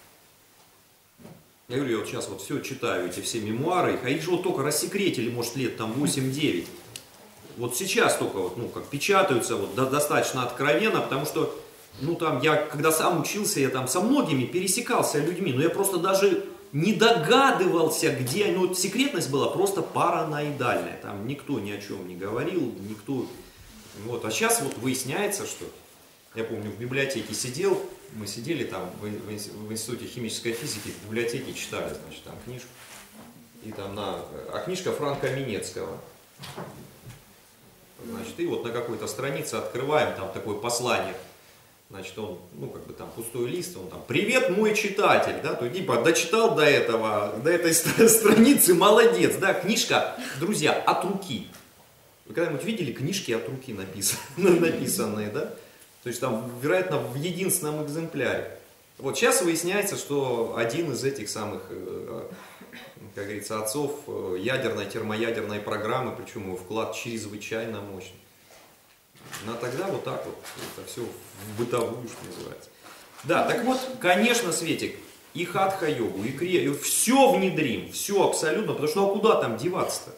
Я говорю, я вот сейчас вот все читаю, эти все мемуары, а их же вот только рассекретили, может, лет там 8-9. Вот сейчас только вот, ну, как печатаются вот достаточно откровенно, потому что, ну, там, я, когда сам учился, я там со многими пересекался людьми, но я просто даже не догадывался, где, ну, вот секретность была просто параноидальная, там никто ни о чем не говорил, никто, вот, а сейчас вот выясняется, что, я помню, в библиотеке сидел, мы сидели там в институте химической физики, в библиотеке читали, значит, там книжку, и там книжка Франка Минецкого. Значит, и вот на какой-то странице открываем, там такое послание. Значит, он, ну, как бы там пустой лист, он там, привет, мой читатель, да, то типа дочитал до этой страницы, молодец, да, книжка, друзья, от руки. Вы когда-нибудь видели книжки от руки написанные, да? То есть там, вероятно, в единственном экземпляре. Вот сейчас выясняется, что один из этих самых, как говорится, отцов ядерной, термоядерной программы, причем его вклад чрезвычайно мощный. Но тогда вот так вот, это все в бытовую, что называется. Да, так вот, конечно, Светик, и хатха-йогу, и крия, все внедрим, все абсолютно, потому что, ну, а куда там деваться-то?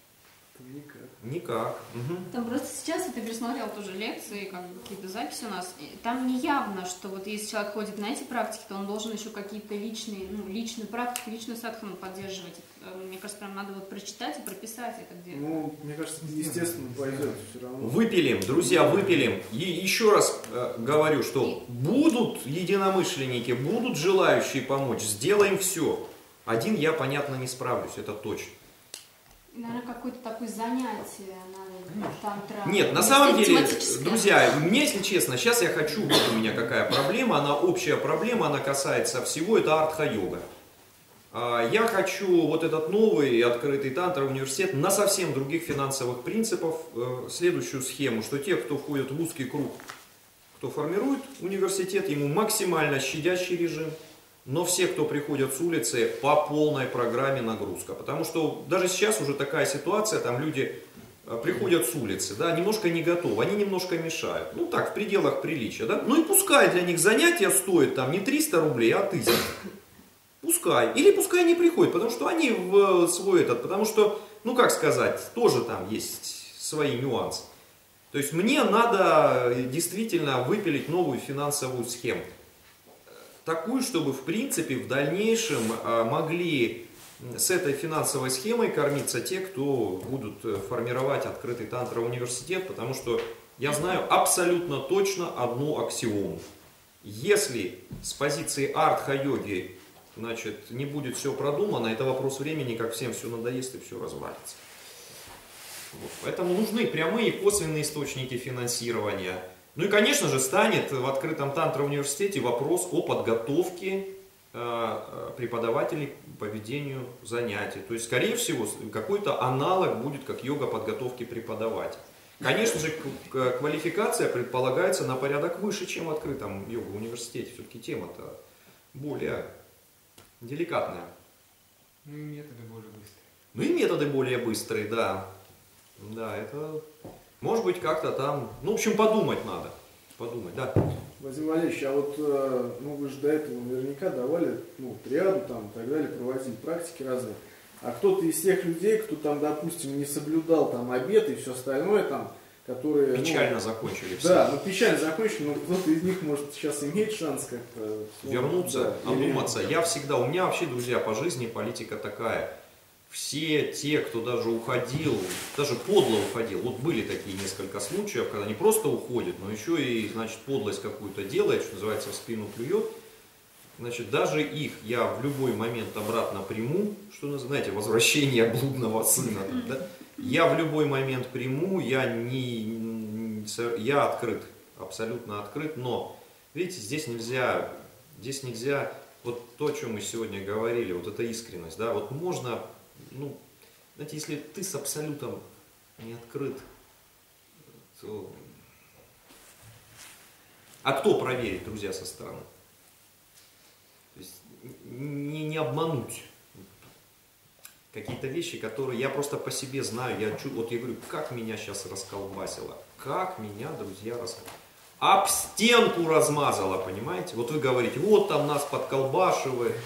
Никак. Угу. Там просто сейчас, вот я пересмотрела тоже лекции, какие-то записи у нас, и там не явно, что вот если человек ходит на эти практики, то он должен еще какие-то личные практики, личную садхану поддерживать. Мне кажется, прям надо вот прочитать и прописать это где-то. Ну, мне кажется, естественно пойдет все равно. Выпилим, друзья, выпилим. И еще раз говорю, что будут единомышленники, будут желающие помочь, сделаем все. Один я, понятно, не справлюсь, это точно. Наверное, какое-то такое занятие надо тантра. Нет, на самом деле, друзья, мне, если честно, сейчас я хочу, вот у меня какая проблема, она общая проблема, она касается всего, это артха-йога. Я хочу вот этот новый открытый тантра университет на совсем других финансовых принципах, следующую схему, что те, кто входит в узкий круг, кто формирует университет, ему максимально щадящий режим. Но все, кто приходят с улицы, по полной программе нагрузка. Потому что даже сейчас уже такая ситуация, там люди приходят с улицы, да, немножко не готовы, они немножко мешают. Ну так, в пределах приличия, да. Ну и пускай для них занятия стоят там не 300 рублей, а 1000. Пускай. Или пускай не приходят, потому что они в свой потому что, ну как сказать, тоже там есть свои нюансы. То есть мне надо действительно выпилить новую финансовую схему. Такую, чтобы в принципе в дальнейшем могли с этой финансовой схемой кормиться те, кто будут формировать открытый тантра университет, потому что я знаю абсолютно точно одну аксиому. Если с позиции артха-йоги, значит, не будет все продумано, это вопрос времени, как всем все надоест и все развалится. Вот. Поэтому нужны прямые и косвенные источники финансирования. Ну и, конечно же, станет в открытом тантра университете вопрос о подготовке преподавателей по ведению занятий. То есть, скорее всего, какой-то аналог будет как йога подготовки преподавателя. Конечно же, квалификация предполагается на порядок выше, чем в открытом йога-университете. Все-таки тема-то более деликатная. Ну и методы более быстрые. Ну и методы более быстрые, да. Да, это... Может быть, как-то там, ну, в общем, подумать надо. Подумать, да. Владимир Валерьевич, а вот, ну, вы же до этого наверняка давали, ну, триаду там и так далее, проводили практики разные. А кто-то из тех людей, кто там, допустим, не соблюдал там обет и все остальное там, которые... Печально закончили все. Да, ну, печально закончили, но кто-то из них может сейчас иметь шанс как-то... Вернуться, да, одуматься. Я всегда, у меня вообще, друзья, по жизни политика такая. Все те, кто даже уходил, даже подло уходил, вот были такие несколько случаев, когда не просто уходит, но еще и, значит, подлость какую-то делает, что называется, в спину плюет. Значит, даже их я в любой момент обратно приму, что, знаете, возвращение блудного сына, да? Я в любой момент приму, я открыт, абсолютно открыт, но, видите, здесь нельзя, вот то, о чем мы сегодня говорили, вот эта искренность, да, вот можно, ну, знаете, если ты с абсолютом не открыт, то... А кто проверит, друзья, со стороны? То есть не обмануть. Какие-то вещи, которые я просто по себе знаю, вот я говорю, как меня сейчас расколбасило, как меня, друзья, расколбасило. Об стенку размазало, понимаете? Вот вы говорите, вот там нас подколбашивает.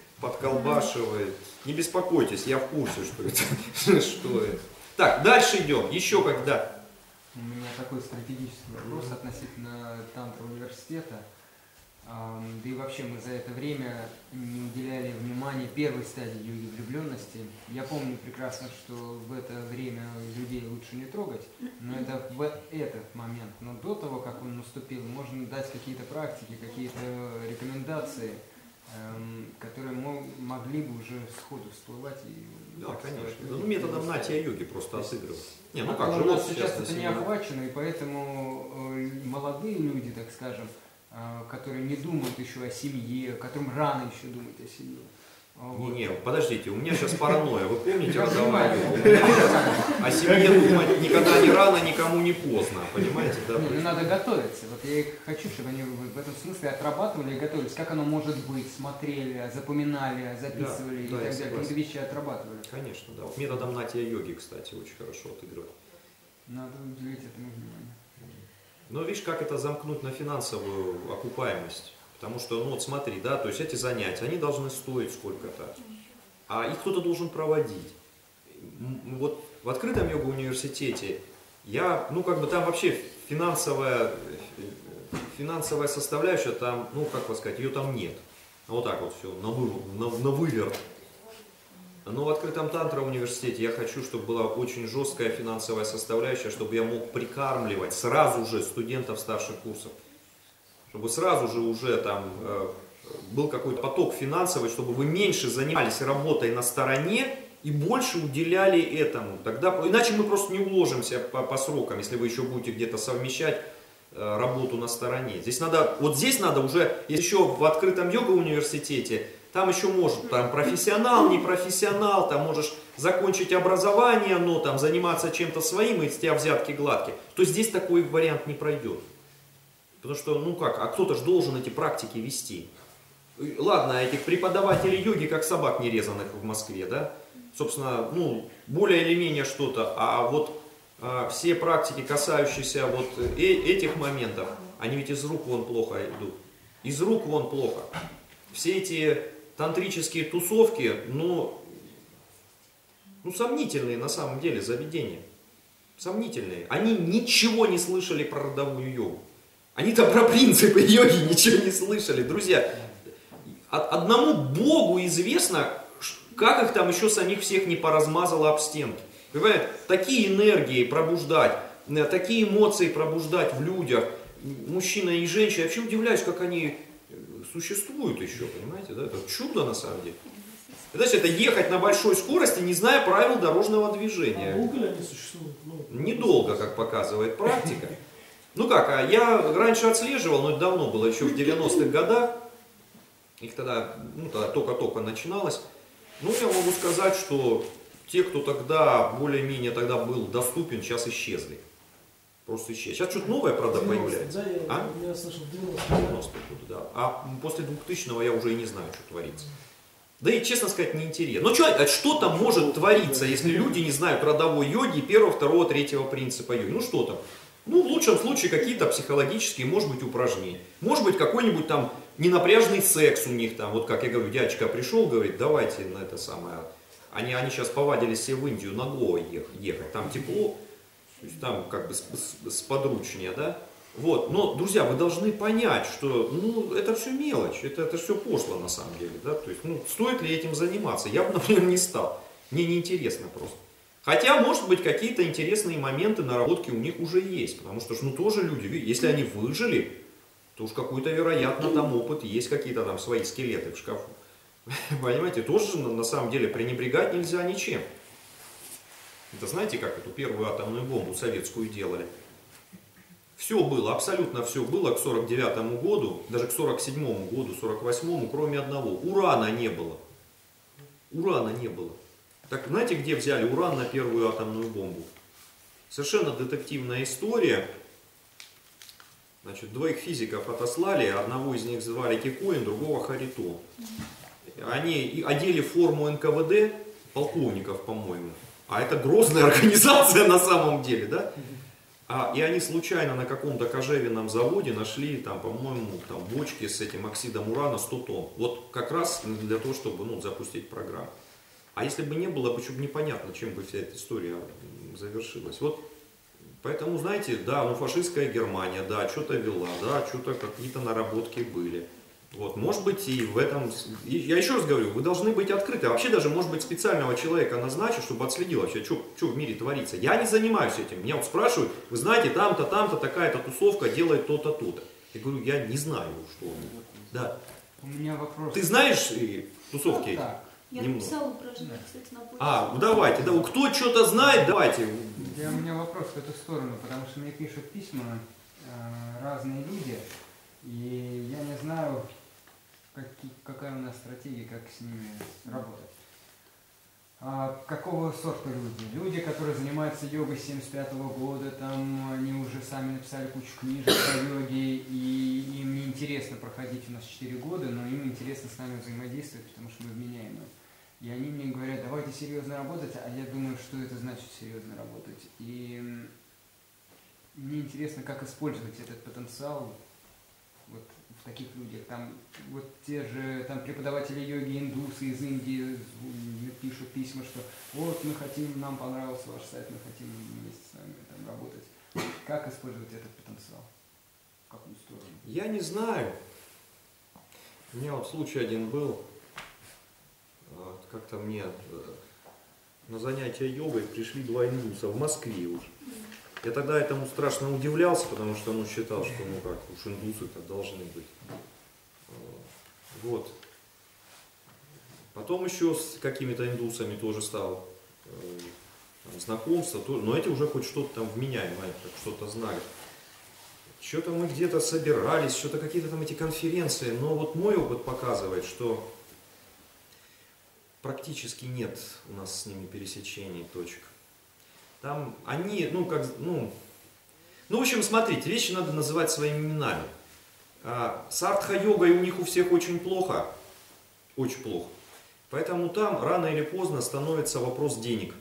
Не беспокойтесь, я в курсе, что это. Что это. Так, дальше идем. Еще когда. У меня такой стратегический вопрос относительно тантра университета. Да и вообще мы за это время не уделяли внимания первой стадии йоги влюбленности. Я помню прекрасно, что в это время людей лучше не трогать, но это в этот момент. Но до того, как он наступил, можно дать какие-то практики, какие-то рекомендации, которые могли бы уже сходу всплывать. И, да, конечно. Ну, методом натия-йоги просто отыгрывать. Не, ну как же, у нас сейчас это не охвачено, и поэтому молодые люди, так скажем, которые не думают еще о семье, которым рано еще думать о семье. Не, подождите, у меня сейчас паранойя. Вы помните разговор? О семье думать никогда не рано, никому не поздно. Понимаете? Да? Ну, надо готовиться. Вот я хочу, чтобы они в этом смысле отрабатывали и готовились. Как оно может быть, смотрели, запоминали, записывали и так далее. Какие-то вещи отрабатывали. Конечно, да. Вот методом натия-йоги, кстати, очень хорошо отыгрывать. Надо уделить этому внимание. Но видишь, как это замкнуть на финансовую окупаемость. Потому что, ну вот смотри, да, то есть эти занятия, они должны стоить сколько-то, а их кто-то должен проводить. Вот в открытом йога-университете ну как бы там вообще финансовая составляющая, там, ну как сказать, ее там нет. Вот так вот все, на выверт. Но в открытом тантра-университете я хочу, чтобы была очень жесткая финансовая составляющая, чтобы я мог прикармливать сразу же студентов старших курсов. Чтобы сразу же уже там был какой-то поток финансовый, чтобы вы меньше занимались работой на стороне и больше уделяли этому. Тогда, иначе мы просто не уложимся по срокам, если вы еще будете где-то совмещать работу на стороне. Здесь надо уже, еще в открытом йога-университете, там еще может, там профессионал, не профессионал, там можешь закончить образование, но там заниматься чем-то своим, и с тебя взятки гладкие. То здесь такой вариант не пройдет. Потому что, ну как, а кто-то же должен эти практики вести. Ладно, этих преподавателей йоги, как собак нерезанных в Москве, да? Собственно, ну, более или менее что-то. А вот все практики, касающиеся вот этих моментов, они ведь из рук вон плохо идут. Из рук вон плохо. Все эти тантрические тусовки, ну сомнительные на самом деле заведения. Сомнительные. Они ничего не слышали про родовую йогу. Они-то про принципы йоги ничего не слышали. Друзья, одному Богу известно, как их там еще самих всех не поразмазало об стенки. Понимаете, такие энергии пробуждать, такие эмоции пробуждать в людях, мужчина и женщина. Я вообще удивляюсь, как они существуют еще, понимаете, да? Это чудо на самом деле. Знаете, это ехать на большой скорости, не зная правил дорожного движения. А долго ли они существуют? Недолго, как показывает практика. Ну как, я раньше отслеживал, но это давно было, еще в 90-х годах. Их тогда, только-только начиналось. Ну, я могу сказать, что те, кто тогда более-менее тогда был доступен, сейчас исчезли. Просто исчезли. Сейчас что-то новое, правда, появляется. Да, я слышал, 90-е годы, да. А после 2000-го я уже и не знаю, что творится. Да и, честно сказать, неинтересно. Ну, что там может твориться, если люди не знают родовой йоги, первого, второго, третьего принципа йоги? Ну, что там? Ну, в лучшем случае, какие-то психологические, может быть, упражнения. Может быть, какой-нибудь там ненапряжный секс у них там. Вот как я говорю, дядечка пришел, говорит, давайте на это самое. Они сейчас повадились все в Индию на Гоа ехать. Там тепло, то есть там как бы сподручнее, да? Вот, но, друзья, вы должны понять, что, это все мелочь, это все пошло на самом деле, да? То есть, стоит ли этим заниматься? Я бы, например, не стал. Мне неинтересно просто. Хотя, может быть, какие-то интересные моменты, наработки у них уже есть. Потому что, тоже люди, если они выжили, то уж какой-то, вероятно, там опыт, есть какие-то там свои скелеты в шкафу. Понимаете, тоже на самом деле пренебрегать нельзя ничем. Это знаете, как эту первую атомную бомбу советскую делали? Все было, абсолютно все было к 49-му году, даже к 47-му году, 48-му, кроме одного. Урана не было. Урана не было. Так знаете, где взяли уран на первую атомную бомбу? Совершенно детективная история. Значит, двоих физиков отослали, одного из них звали Кикоин, другого Харитон. Они одели форму НКВД, полковников, по-моему. А это грозная организация на самом деле, да? И они случайно на каком-то кожевенном заводе нашли, там, по-моему, там, бочки с этим оксидом урана 100 тонн. Вот как раз для того, чтобы запустить программу. А если бы не было, почему непонятно, чем бы вся эта история завершилась. Вот, поэтому, знаете, да, фашистская Германия, да, что-то вела, да, что-то какие-то наработки были. Вот, может быть, и в этом... Я еще раз говорю, вы должны быть открыты. А вообще даже, может быть, специального человека назначить, чтобы отследил вообще, что в мире творится. Я не занимаюсь этим. Меня вот спрашивают, вы знаете, там-то, такая-то тусовка делает то-то, то-то. Я говорю, я не знаю, что. Да. У меня вопрос. Ты знаешь тусовки? Так. Я написала упражнение, кстати, на почту. Давайте, да, кто что-то знает, давайте. У меня вопрос в эту сторону, потому что мне пишут письма разные люди, и я не знаю, какая у нас стратегия, как с ними работать. Какого сорта люди? Люди, которые занимаются йогой с 75-го года, там они уже сами написали кучу книжек по йоге, и им не интересно проходить у нас 4 года, но им интересно с нами взаимодействовать, потому что мы вменяемые. И они мне говорят, давайте серьезно работать, а я думаю, что это значит серьезно работать. И мне интересно, как использовать этот потенциал вот в таких людях. Там вот те же там преподаватели йоги, индусы из Индии пишут письма, что вот мы хотим, нам понравился ваш сайт, мы хотим вместе с вами там работать. Как использовать этот потенциал? В какую сторону? Я не знаю. У меня вот случай один был. Как-то мне на занятия йогой пришли 2 индуса в Москве уже. Я тогда этому страшно удивлялся, потому что считал, что как уж индусы-то должны быть. Вот. Потом еще с какими-то индусами тоже стал знакомство, но эти уже хоть что-то там вменяемое, что-то знали. Что-то мы где-то собирались, что-то какие-то там эти конференции, но вот мой опыт показывает, что практически нет у нас с ними пересечений точек. Там они, в общем, смотрите, вещи надо называть своими именами. С артха-йогой у них у всех очень плохо, очень плохо. Поэтому там рано или поздно становится вопрос денег.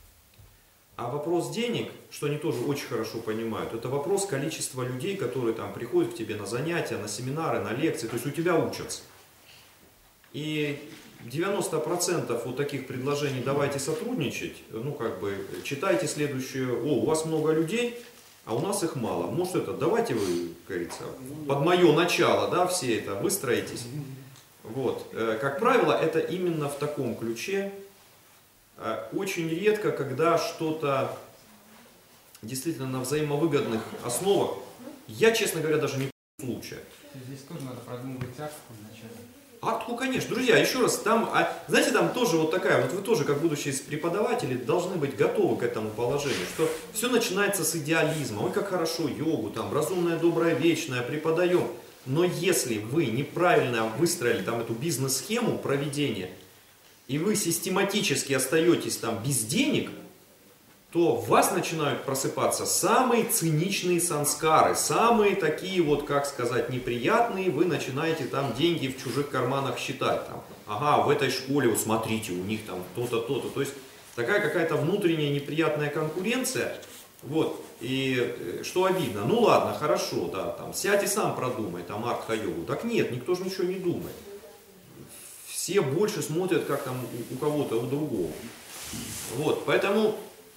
А вопрос денег, что они тоже очень хорошо понимают, это вопрос количества людей, которые там приходят к тебе на занятия, на семинары, на лекции, то есть у тебя учатся. И 90% вот таких предложений «давайте сотрудничать», читайте следующее: у вас много людей, а у нас их мало. Может давайте вы, как говорится, под мое начало, да, все это выстроитесь. Вот. Как правило, это именно в таком ключе. Очень редко, когда что-то действительно на взаимовыгодных основах, я, честно говоря, даже не помню случая. Здесь тоже надо продумывать акт вначале. Актку, конечно. Друзья, еще раз, знаете, там тоже вот такая, вот вы тоже, как будущие преподаватели, должны быть готовы к этому положению, что все начинается с идеализма. Ой, как хорошо, йогу, там, разумное, доброе, вечное, преподаем. Но если вы неправильно выстроили там эту бизнес-схему проведения, и вы систематически остаетесь там без денег, то в вас начинают просыпаться самые циничные санскары, самые такие вот, как сказать, неприятные, вы начинаете там деньги в чужих карманах считать. Там, ага, в этой школе, вот смотрите, у них там то-то, то-то. То есть такая какая-то внутренняя неприятная конкуренция. Вот, и что обидно, ну ладно, хорошо, да, там, сядь и сам продумай, там, артха-йогу. Так нет, никто же ничего не думает. Все больше смотрят, как там у кого-то, у другого. Вот, поэтому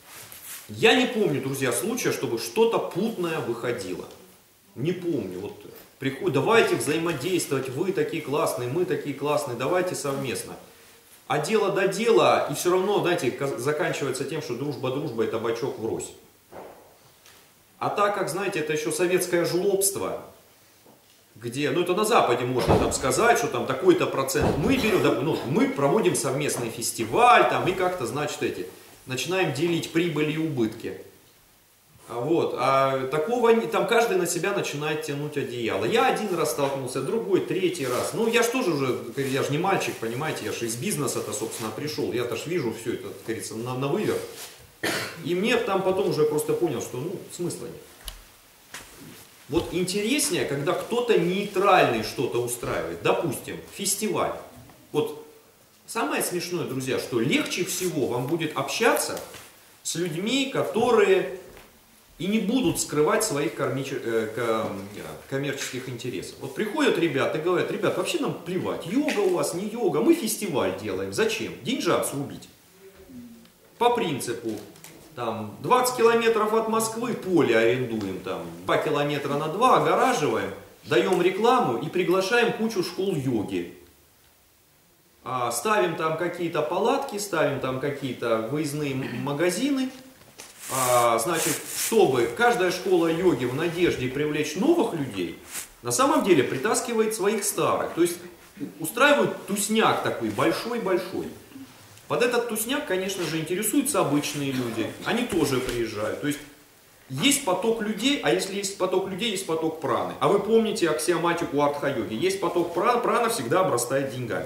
я не помню, друзья, случая, чтобы что-то путное выходило. Не помню. Вот приходит, давайте взаимодействовать, вы такие классные, мы такие классные, давайте совместно. А дело до дела, и все равно, знаете, заканчивается тем, что дружба дружбой, табачок врозь. А так как, знаете, это еще советское жлобство, где, ну это на Западе можно там сказать, что там такой-то процент мы берем, да, ну, мы проводим совместный фестиваль, там, и как-то, значит, начинаем делить прибыли и убытки. Вот, а такого, там каждый на себя начинает тянуть одеяло. Я один раз столкнулся, другой, третий раз. Ну, я же тоже уже, я же не мальчик, понимаете, я же из бизнеса-то, собственно, пришел. Я-то ж вижу все это, как говорится, на выверт. И мне там потом уже просто понял, что, ну, смысла нет. Вот интереснее, когда кто-то нейтральный что-то устраивает. Допустим, фестиваль. Вот самое смешное, друзья, что легче всего вам будет общаться с людьми, которые и не будут скрывать своих коммерческих интересов. Вот приходят ребята и говорят: ребят, вообще нам плевать, йога у вас, не йога, мы фестиваль делаем. Зачем? Деньжат срубить. По принципу, там, 20 километров от Москвы поле арендуем, там, 2 километра на 2 огораживаем, даем рекламу и приглашаем кучу школ йоги. Ставим там какие-то палатки, ставим там какие-то выездные магазины. Значит, чтобы каждая школа йоги в надежде привлечь новых людей, на самом деле притаскивает своих старых. То есть устраивают тусняк такой большой-большой. Под этот тусняк, конечно же, интересуются обычные люди. Они тоже приезжают. То есть есть поток людей, а если есть поток людей, есть поток праны. А вы помните аксиоматику артха-йоги. Есть поток праны, прана всегда обрастает деньгами.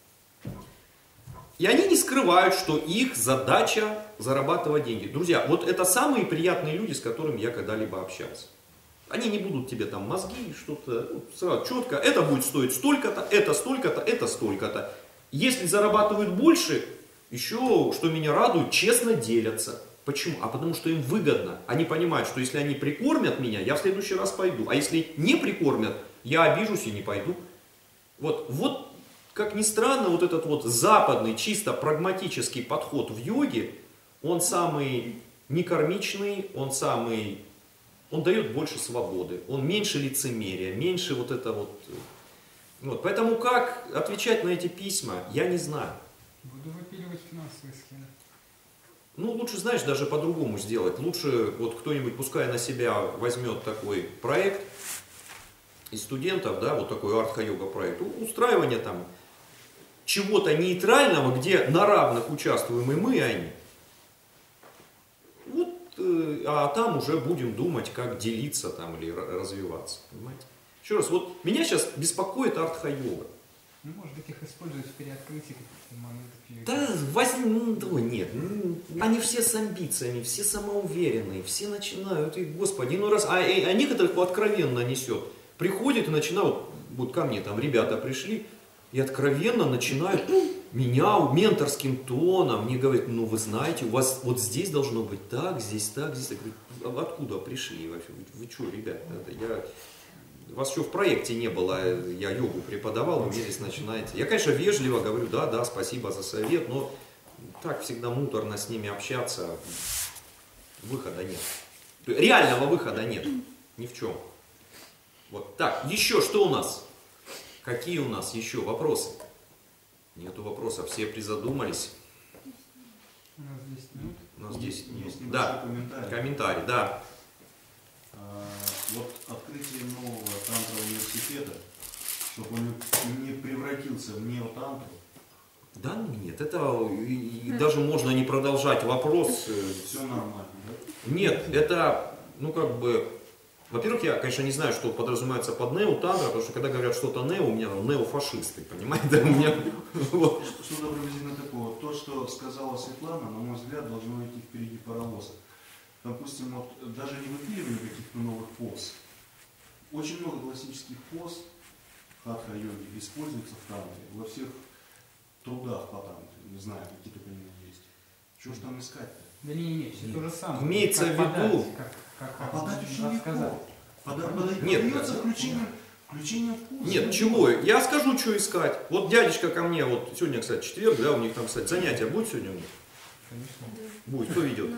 И они не скрывают, что их задача зарабатывать деньги. Друзья, вот это самые приятные люди, с которыми я когда-либо общался. Они не будут тебе там мозги, что-то, ну, сразу четко. Это будет стоить столько-то, это столько-то, это столько-то. Если зарабатывают больше, еще, что меня радует, честно делятся. Почему? А потому что им выгодно. Они понимают, что если они прикормят меня, я в следующий раз пойду. А если не прикормят, я обижусь и не пойду. Вот. Как ни странно, вот этот вот западный, чисто прагматический подход в йоге, он самый некармичный, он дает больше свободы, он меньше лицемерия, меньше вот это вот. Поэтому как отвечать на эти письма, я не знаю. Буду выпиливать финансовые схемы. Ну, лучше, знаешь, даже по-другому сделать. Лучше вот кто-нибудь, пускай на себя возьмет такой проект из студентов, да, вот такой артха-йога проект, устраивание там чего-то нейтрального, где на равных участвуем и мы, и они. Вот, а там уже будем думать, как делиться там или развиваться. Понимаете? Еще раз, вот меня сейчас беспокоит артха-йога. Ну, может быть, их используют в переоткрытии каких-то моментов. Да, нет, они все с амбициями, все самоуверенные, все начинают, и, господи, а некоторых откровенно несет. Приходят и начинают, вот ко мне там ребята пришли, и откровенно начинают меня менторским тоном, мне говорят: ну вы знаете, у вас вот здесь должно быть так, здесь так, здесь так. Я говорю: откуда пришли вообще? Вы что, ребят, вас еще в проекте не было, я йогу преподавал, вы здесь начинаете. Я, конечно, вежливо говорю: да, спасибо за совет, но так всегда муторно с ними общаться, выхода нет. Реального выхода нет, ни в чем. Вот так, еще что у нас? Какие у нас еще вопросы? Нету вопросов, все призадумались. У нас 10 минут. У нас 10 минут. Есть Да, комментарий, да. Вот открытие нового тантра-университета, чтобы он не превратился в неотантру. Да нет, это и даже можно не продолжать вопрос. Все нормально, да? Нет, это, во-первых, я, конечно, не знаю, что подразумевается под неотантра, потому что когда говорят что-то нео, у меня неофашисты, понимаете? Что-то приблизительно такого. То, что сказала Светлана, на мой взгляд, должно идти впереди паровоза. Допустим, вот даже не выпиливание каких-то новых поз. Очень много классических поз хатха-йоги используется в тантре, во всех трудах по тантре. Не знаю, какие только они есть. Чего ж там искать-то? Да не, все то же самое. Имеется в виду... подать очень легко. Нет, включение вкуса. Нет, чего? Я скажу, что искать. Вот дядечка ко мне, вот сегодня, кстати, четверг, да, у них там, кстати, занятия будет сегодня у них? Конечно. Будет, кто ведет?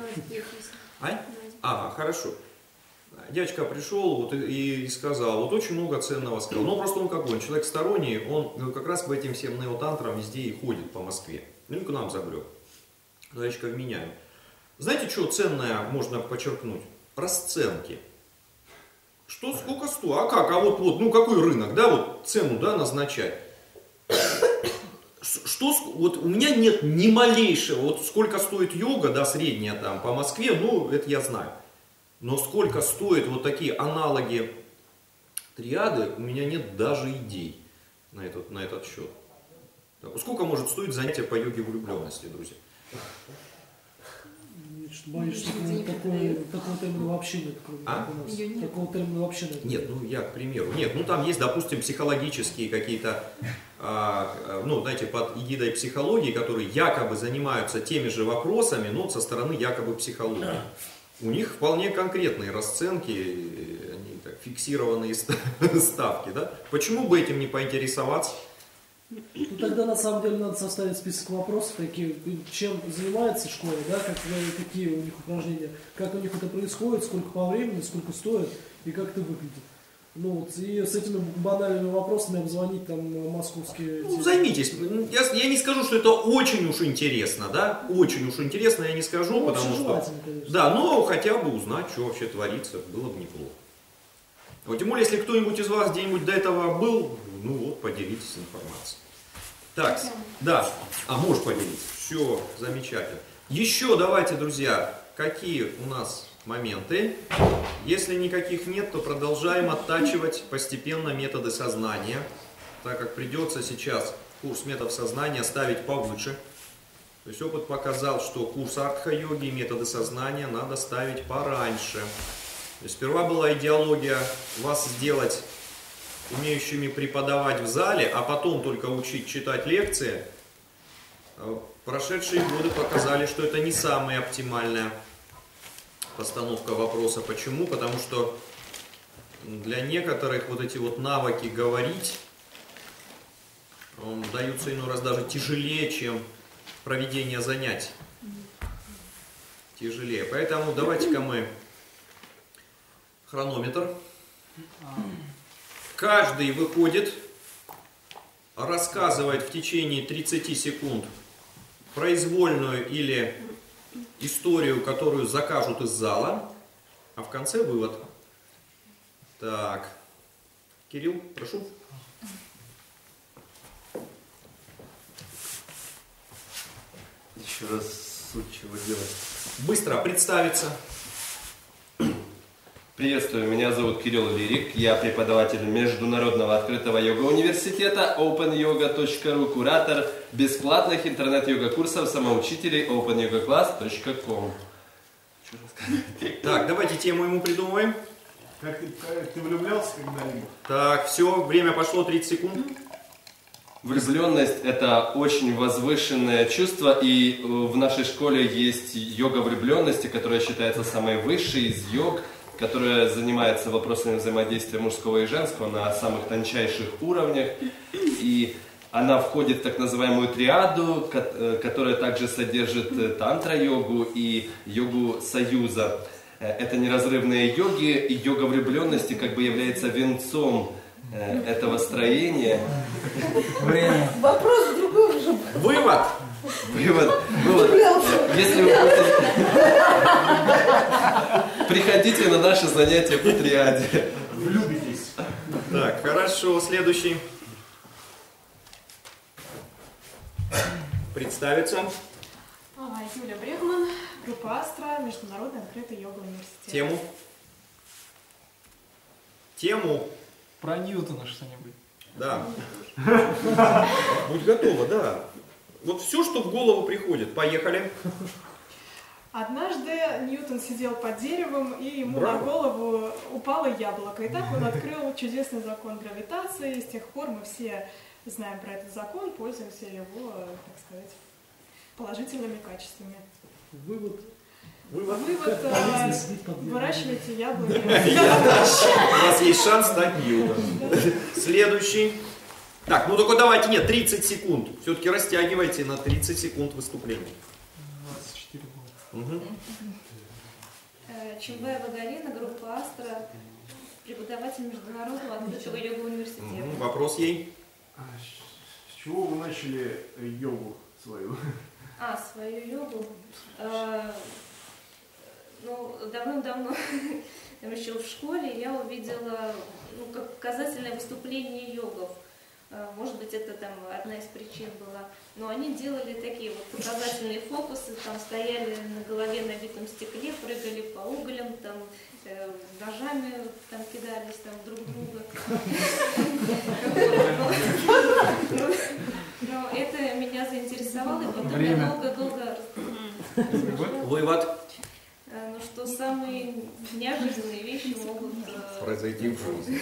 Хорошо. Дядечка пришел вот, и сказал, вот очень много ценного сказал. Но просто он какой? Он человек сторонний, он как раз по этим всем неотантрам везде и ходит по Москве. Ну и к нам забрел. Дядечка вменяем. Знаете, что ценное можно подчеркнуть? Расценки. Что, сколько стоит? А как? А вот, ну какой рынок, да, вот цену, да, назначать? Что, вот у меня нет ни малейшего, вот сколько стоит йога, да, средняя там по Москве, ну, это я знаю. Но сколько стоят вот такие аналоги триады, у меня нет даже идей на этот счет. Так, сколько может стоить занятие по йоге влюбленности, друзья? Боюсь, что такого термина вообще нет. Такого термина вообще нет. Нет, ну я, к примеру, нет, ну там есть, допустим, психологические какие-то, ну, знаете, под эгидой психологии, которые якобы занимаются теми же вопросами, но со стороны якобы психологии. У них вполне конкретные расценки, они так, фиксированные ставки, да? Почему бы этим не поинтересоваться? Ну тогда на самом деле надо составить список вопросов, такие, чем занимается школа, да, какие у них упражнения, как у них это происходит, сколько по времени, сколько стоит и как это выглядит. Ну вот, и с этими банальными вопросами обзвонить там московские... Ну, займитесь. Я не скажу, что это очень уж интересно, да, очень уж интересно я не скажу, ну, потому что... Конечно. Да, но хотя бы узнать, что вообще творится, было бы неплохо. Вот, тем более, если кто-нибудь из вас где-нибудь до этого был, ну вот, поделитесь информацией. Так, да, можешь поделиться. Все, замечательно. Еще давайте, друзья, какие у нас моменты. Если никаких нет, то продолжаем оттачивать постепенно методы сознания, так как придется сейчас курс методов сознания ставить повыше. То есть опыт показал, что курс артха-йоги и методы сознания надо ставить пораньше. То есть сперва была идеология вас сделать умеющими преподавать в зале, а потом только учить читать лекции. Прошедшие годы показали, что это не самая оптимальная постановка вопроса. Почему? Потому что для некоторых вот эти вот навыки говорить даются иной раз даже тяжелее, чем проведение занятий. Тяжелее. Поэтому давайте-ка мы хронометр. Каждый выходит, рассказывает в течение 30 секунд произвольную или историю, которую закажут из зала, а в конце вывод. Так, Кирилл, прошу. Еще раз суть чего делать. Быстро представиться. Приветствую, меня зовут Кирилл Лирик, я преподаватель Международного открытого йога-университета openyoga.ru, куратор бесплатных интернет-йога-курсов самоучителей opanyogaclass.com. Так, давайте тему ему придумаем. Как ты влюблялся когда-нибудь? Так, все, время пошло, 30 секунд. Влюбленность – это очень возвышенное чувство, и в нашей школе есть йога влюбленности, которая считается самой высшей из йог, которая занимается вопросами взаимодействия мужского и женского на самых тончайших уровнях. И она входит в так называемую триаду, которая также содержит тантра-йогу и йогу союза. Это неразрывные йоги, и йога влюбленности как бы является венцом этого строения. Вопрос другой уже. Вывод! Вывод. Если вы приходите на наши занятия по триаде. Влюбитесь. Так, хорошо, следующий. Представиться. Юлия Брегман, группа Астра, Международный открытый йога-университет. Тему. Тему. Про Ньютона что-нибудь. Да. Будь готова, да. Вот все, что в голову приходит. Поехали. Однажды Ньютон сидел под деревом, и ему Браво. на голову упало яблоко. И так он открыл чудесный закон гравитации. И с тех пор мы все знаем про этот закон, пользуемся его, так сказать, положительными качествами. Вывод. Выращивайте яблоки. У вас есть шанс стать Ньютоном. Следующий. Так, ну только давайте, нет, 30 секунд. Все-таки растягивайте на 30 секунд выступления. 24 года. Угу. Чумбаева Галина, группа Астра, преподаватель Международного открытого йога-университета. Вопрос ей. С чего вы начали йогу свою? Свою йогу. Ну, давным-давно, там еще в школе, я увидела как показательное выступление йогов. Может быть, это там одна из причин была. Но они делали такие вот показательные фокусы, там стояли на голове на битом стекле, прыгали по углям, там ножами там кидались там друг друга. Но это меня заинтересовало, и потом я долго-долго... Вывод. Ну что самые неожиданные вещи могут произойти в жизни.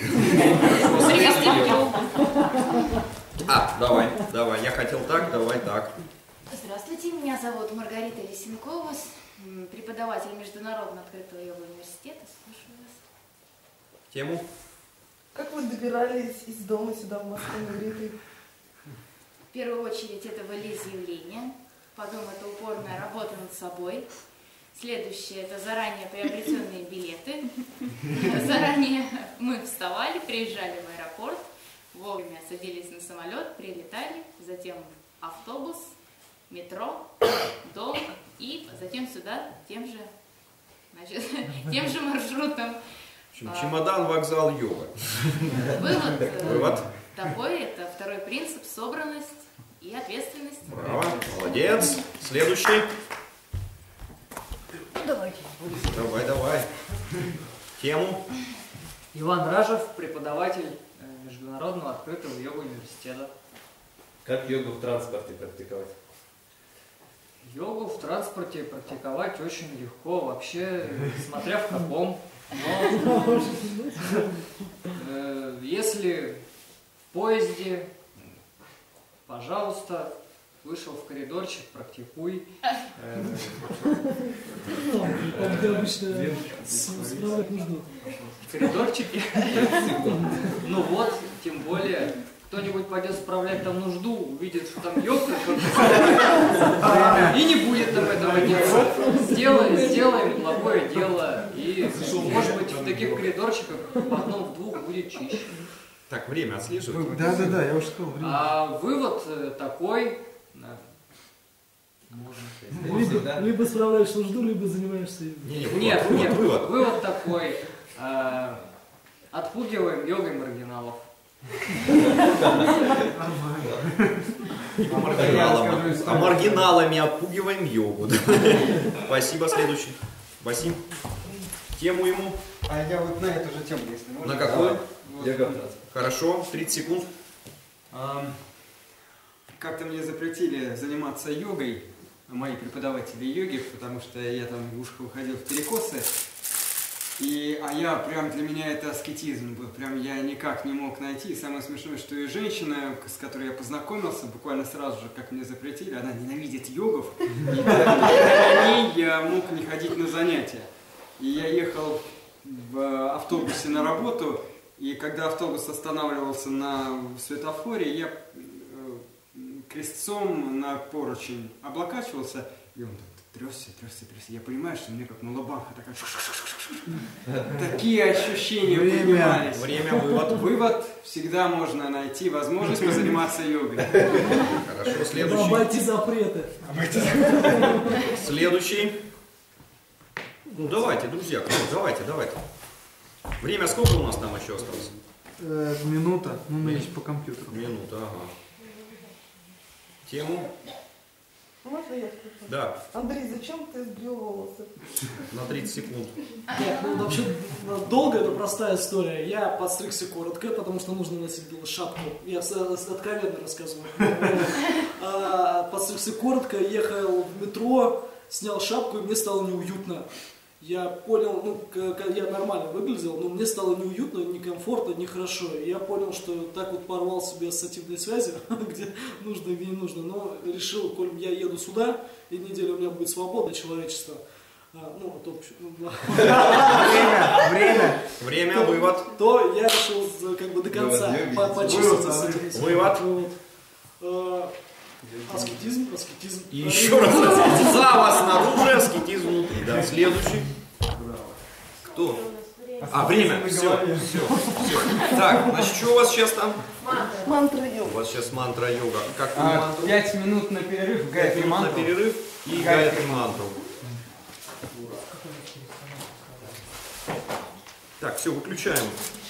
Давай. Давай, я хотел так, давай так. Здравствуйте, меня зовут Маргарита Лисенкова, преподаватель Международного открытого йога университета. Слушаю вас. Тему? Как вы добирались из дома сюда, в Москву, на Гриты? В первую очередь это волеизъявление, потом это упорная работа над собой. Следующее – это заранее приобретенные билеты. Заранее мы вставали, приезжали в аэропорт, вовремя садились на самолет, прилетали, затем автобус, метро, дом и затем сюда тем же маршрутом. В общем, чемодан, вокзал, йога. Вывод такой – это второй принцип – собранность и ответственность. Браво, молодец. Следующий. Давайте. Давай. Тему? Иван Ражев, преподаватель Международного открытого йога университета. Как йогу в транспорте практиковать? Йогу в транспорте практиковать очень легко, вообще, смотря в каком. Но если в поезде, пожалуйста, вышел в коридорчик, практикуй. Ты обычно справлять нужно. В коридорчике? Ну вот, тем более, кто-нибудь пойдет справлять там нужду, увидит, что там йога, и не будет там этого делать. Сделаем благое дело, и, может быть, в таких коридорчиках в одном, в двух будет чище. Так, время отслеживать. Да, я уже сказал. А вывод такой... Либо справляешь нужду, либо занимаешься... Нет, вывод такой. Отпугиваем йогой маргиналов. А маргиналами отпугиваем йогу. Спасибо, следующий. Васим, тему ему. А я вот на эту же тему, если можно. На какую? Йога. Хорошо, 30 секунд. Как-то мне запретили заниматься йогой, мои преподаватели йоги, потому что я там в ушко уходил в перекосы. А я прям, для меня это аскетизм был, прям я никак не мог найти. И самое смешное, что и женщина, с которой я познакомился, буквально сразу же, как мне запретили, она ненавидит йогов, и для ней я мог не ходить на занятия. И я ехал в автобусе на работу, и когда автобус останавливался на светофоре, я крестцом на поручень облокачивался, и он трясся. Я понимаю, что мне как малабаха такая... Такие ощущения поднимались. Время, вывод. Вывод. Всегда можно найти возможность позаниматься йогой. Хорошо, следующий. Обойти запреты. Следующий. Ну, давайте, друзья, давайте. Время сколько у нас там еще осталось? Минута. Есть по компьютеру. Минута, ага. Тему? Можно я скажу? Да. Андрей, зачем ты сбрил волосы? На 30 секунд. Нет, вообще долго, это простая история. Я подстригся коротко, потому что нужно носить было шапку. Я откровенно рассказываю. Подстригся коротко, ехал в метро, снял шапку, и мне стало неуютно. Я понял, я нормально выглядел, но мне стало неуютно, некомфортно, нехорошо. И я понял, что так вот порвал себе ассоциативные связи, где нужно и где не нужно. Но решил, коль я еду сюда, и неделю у меня будет свобода человечества. Время, вывод. То я решил как бы до конца почиститься. Вывод. Аскетизм. И еще раз. Зава снаружи, аскетизм внутри. Да, следующий. Кто? Время. Все. Так, значит, что у вас сейчас там? Мантра йога. У вас сейчас мантра йога. Как мантру? 5 минут на перерыв, гайатри мантру. На перерыв и гайатри мантру. Так, все, выключаем.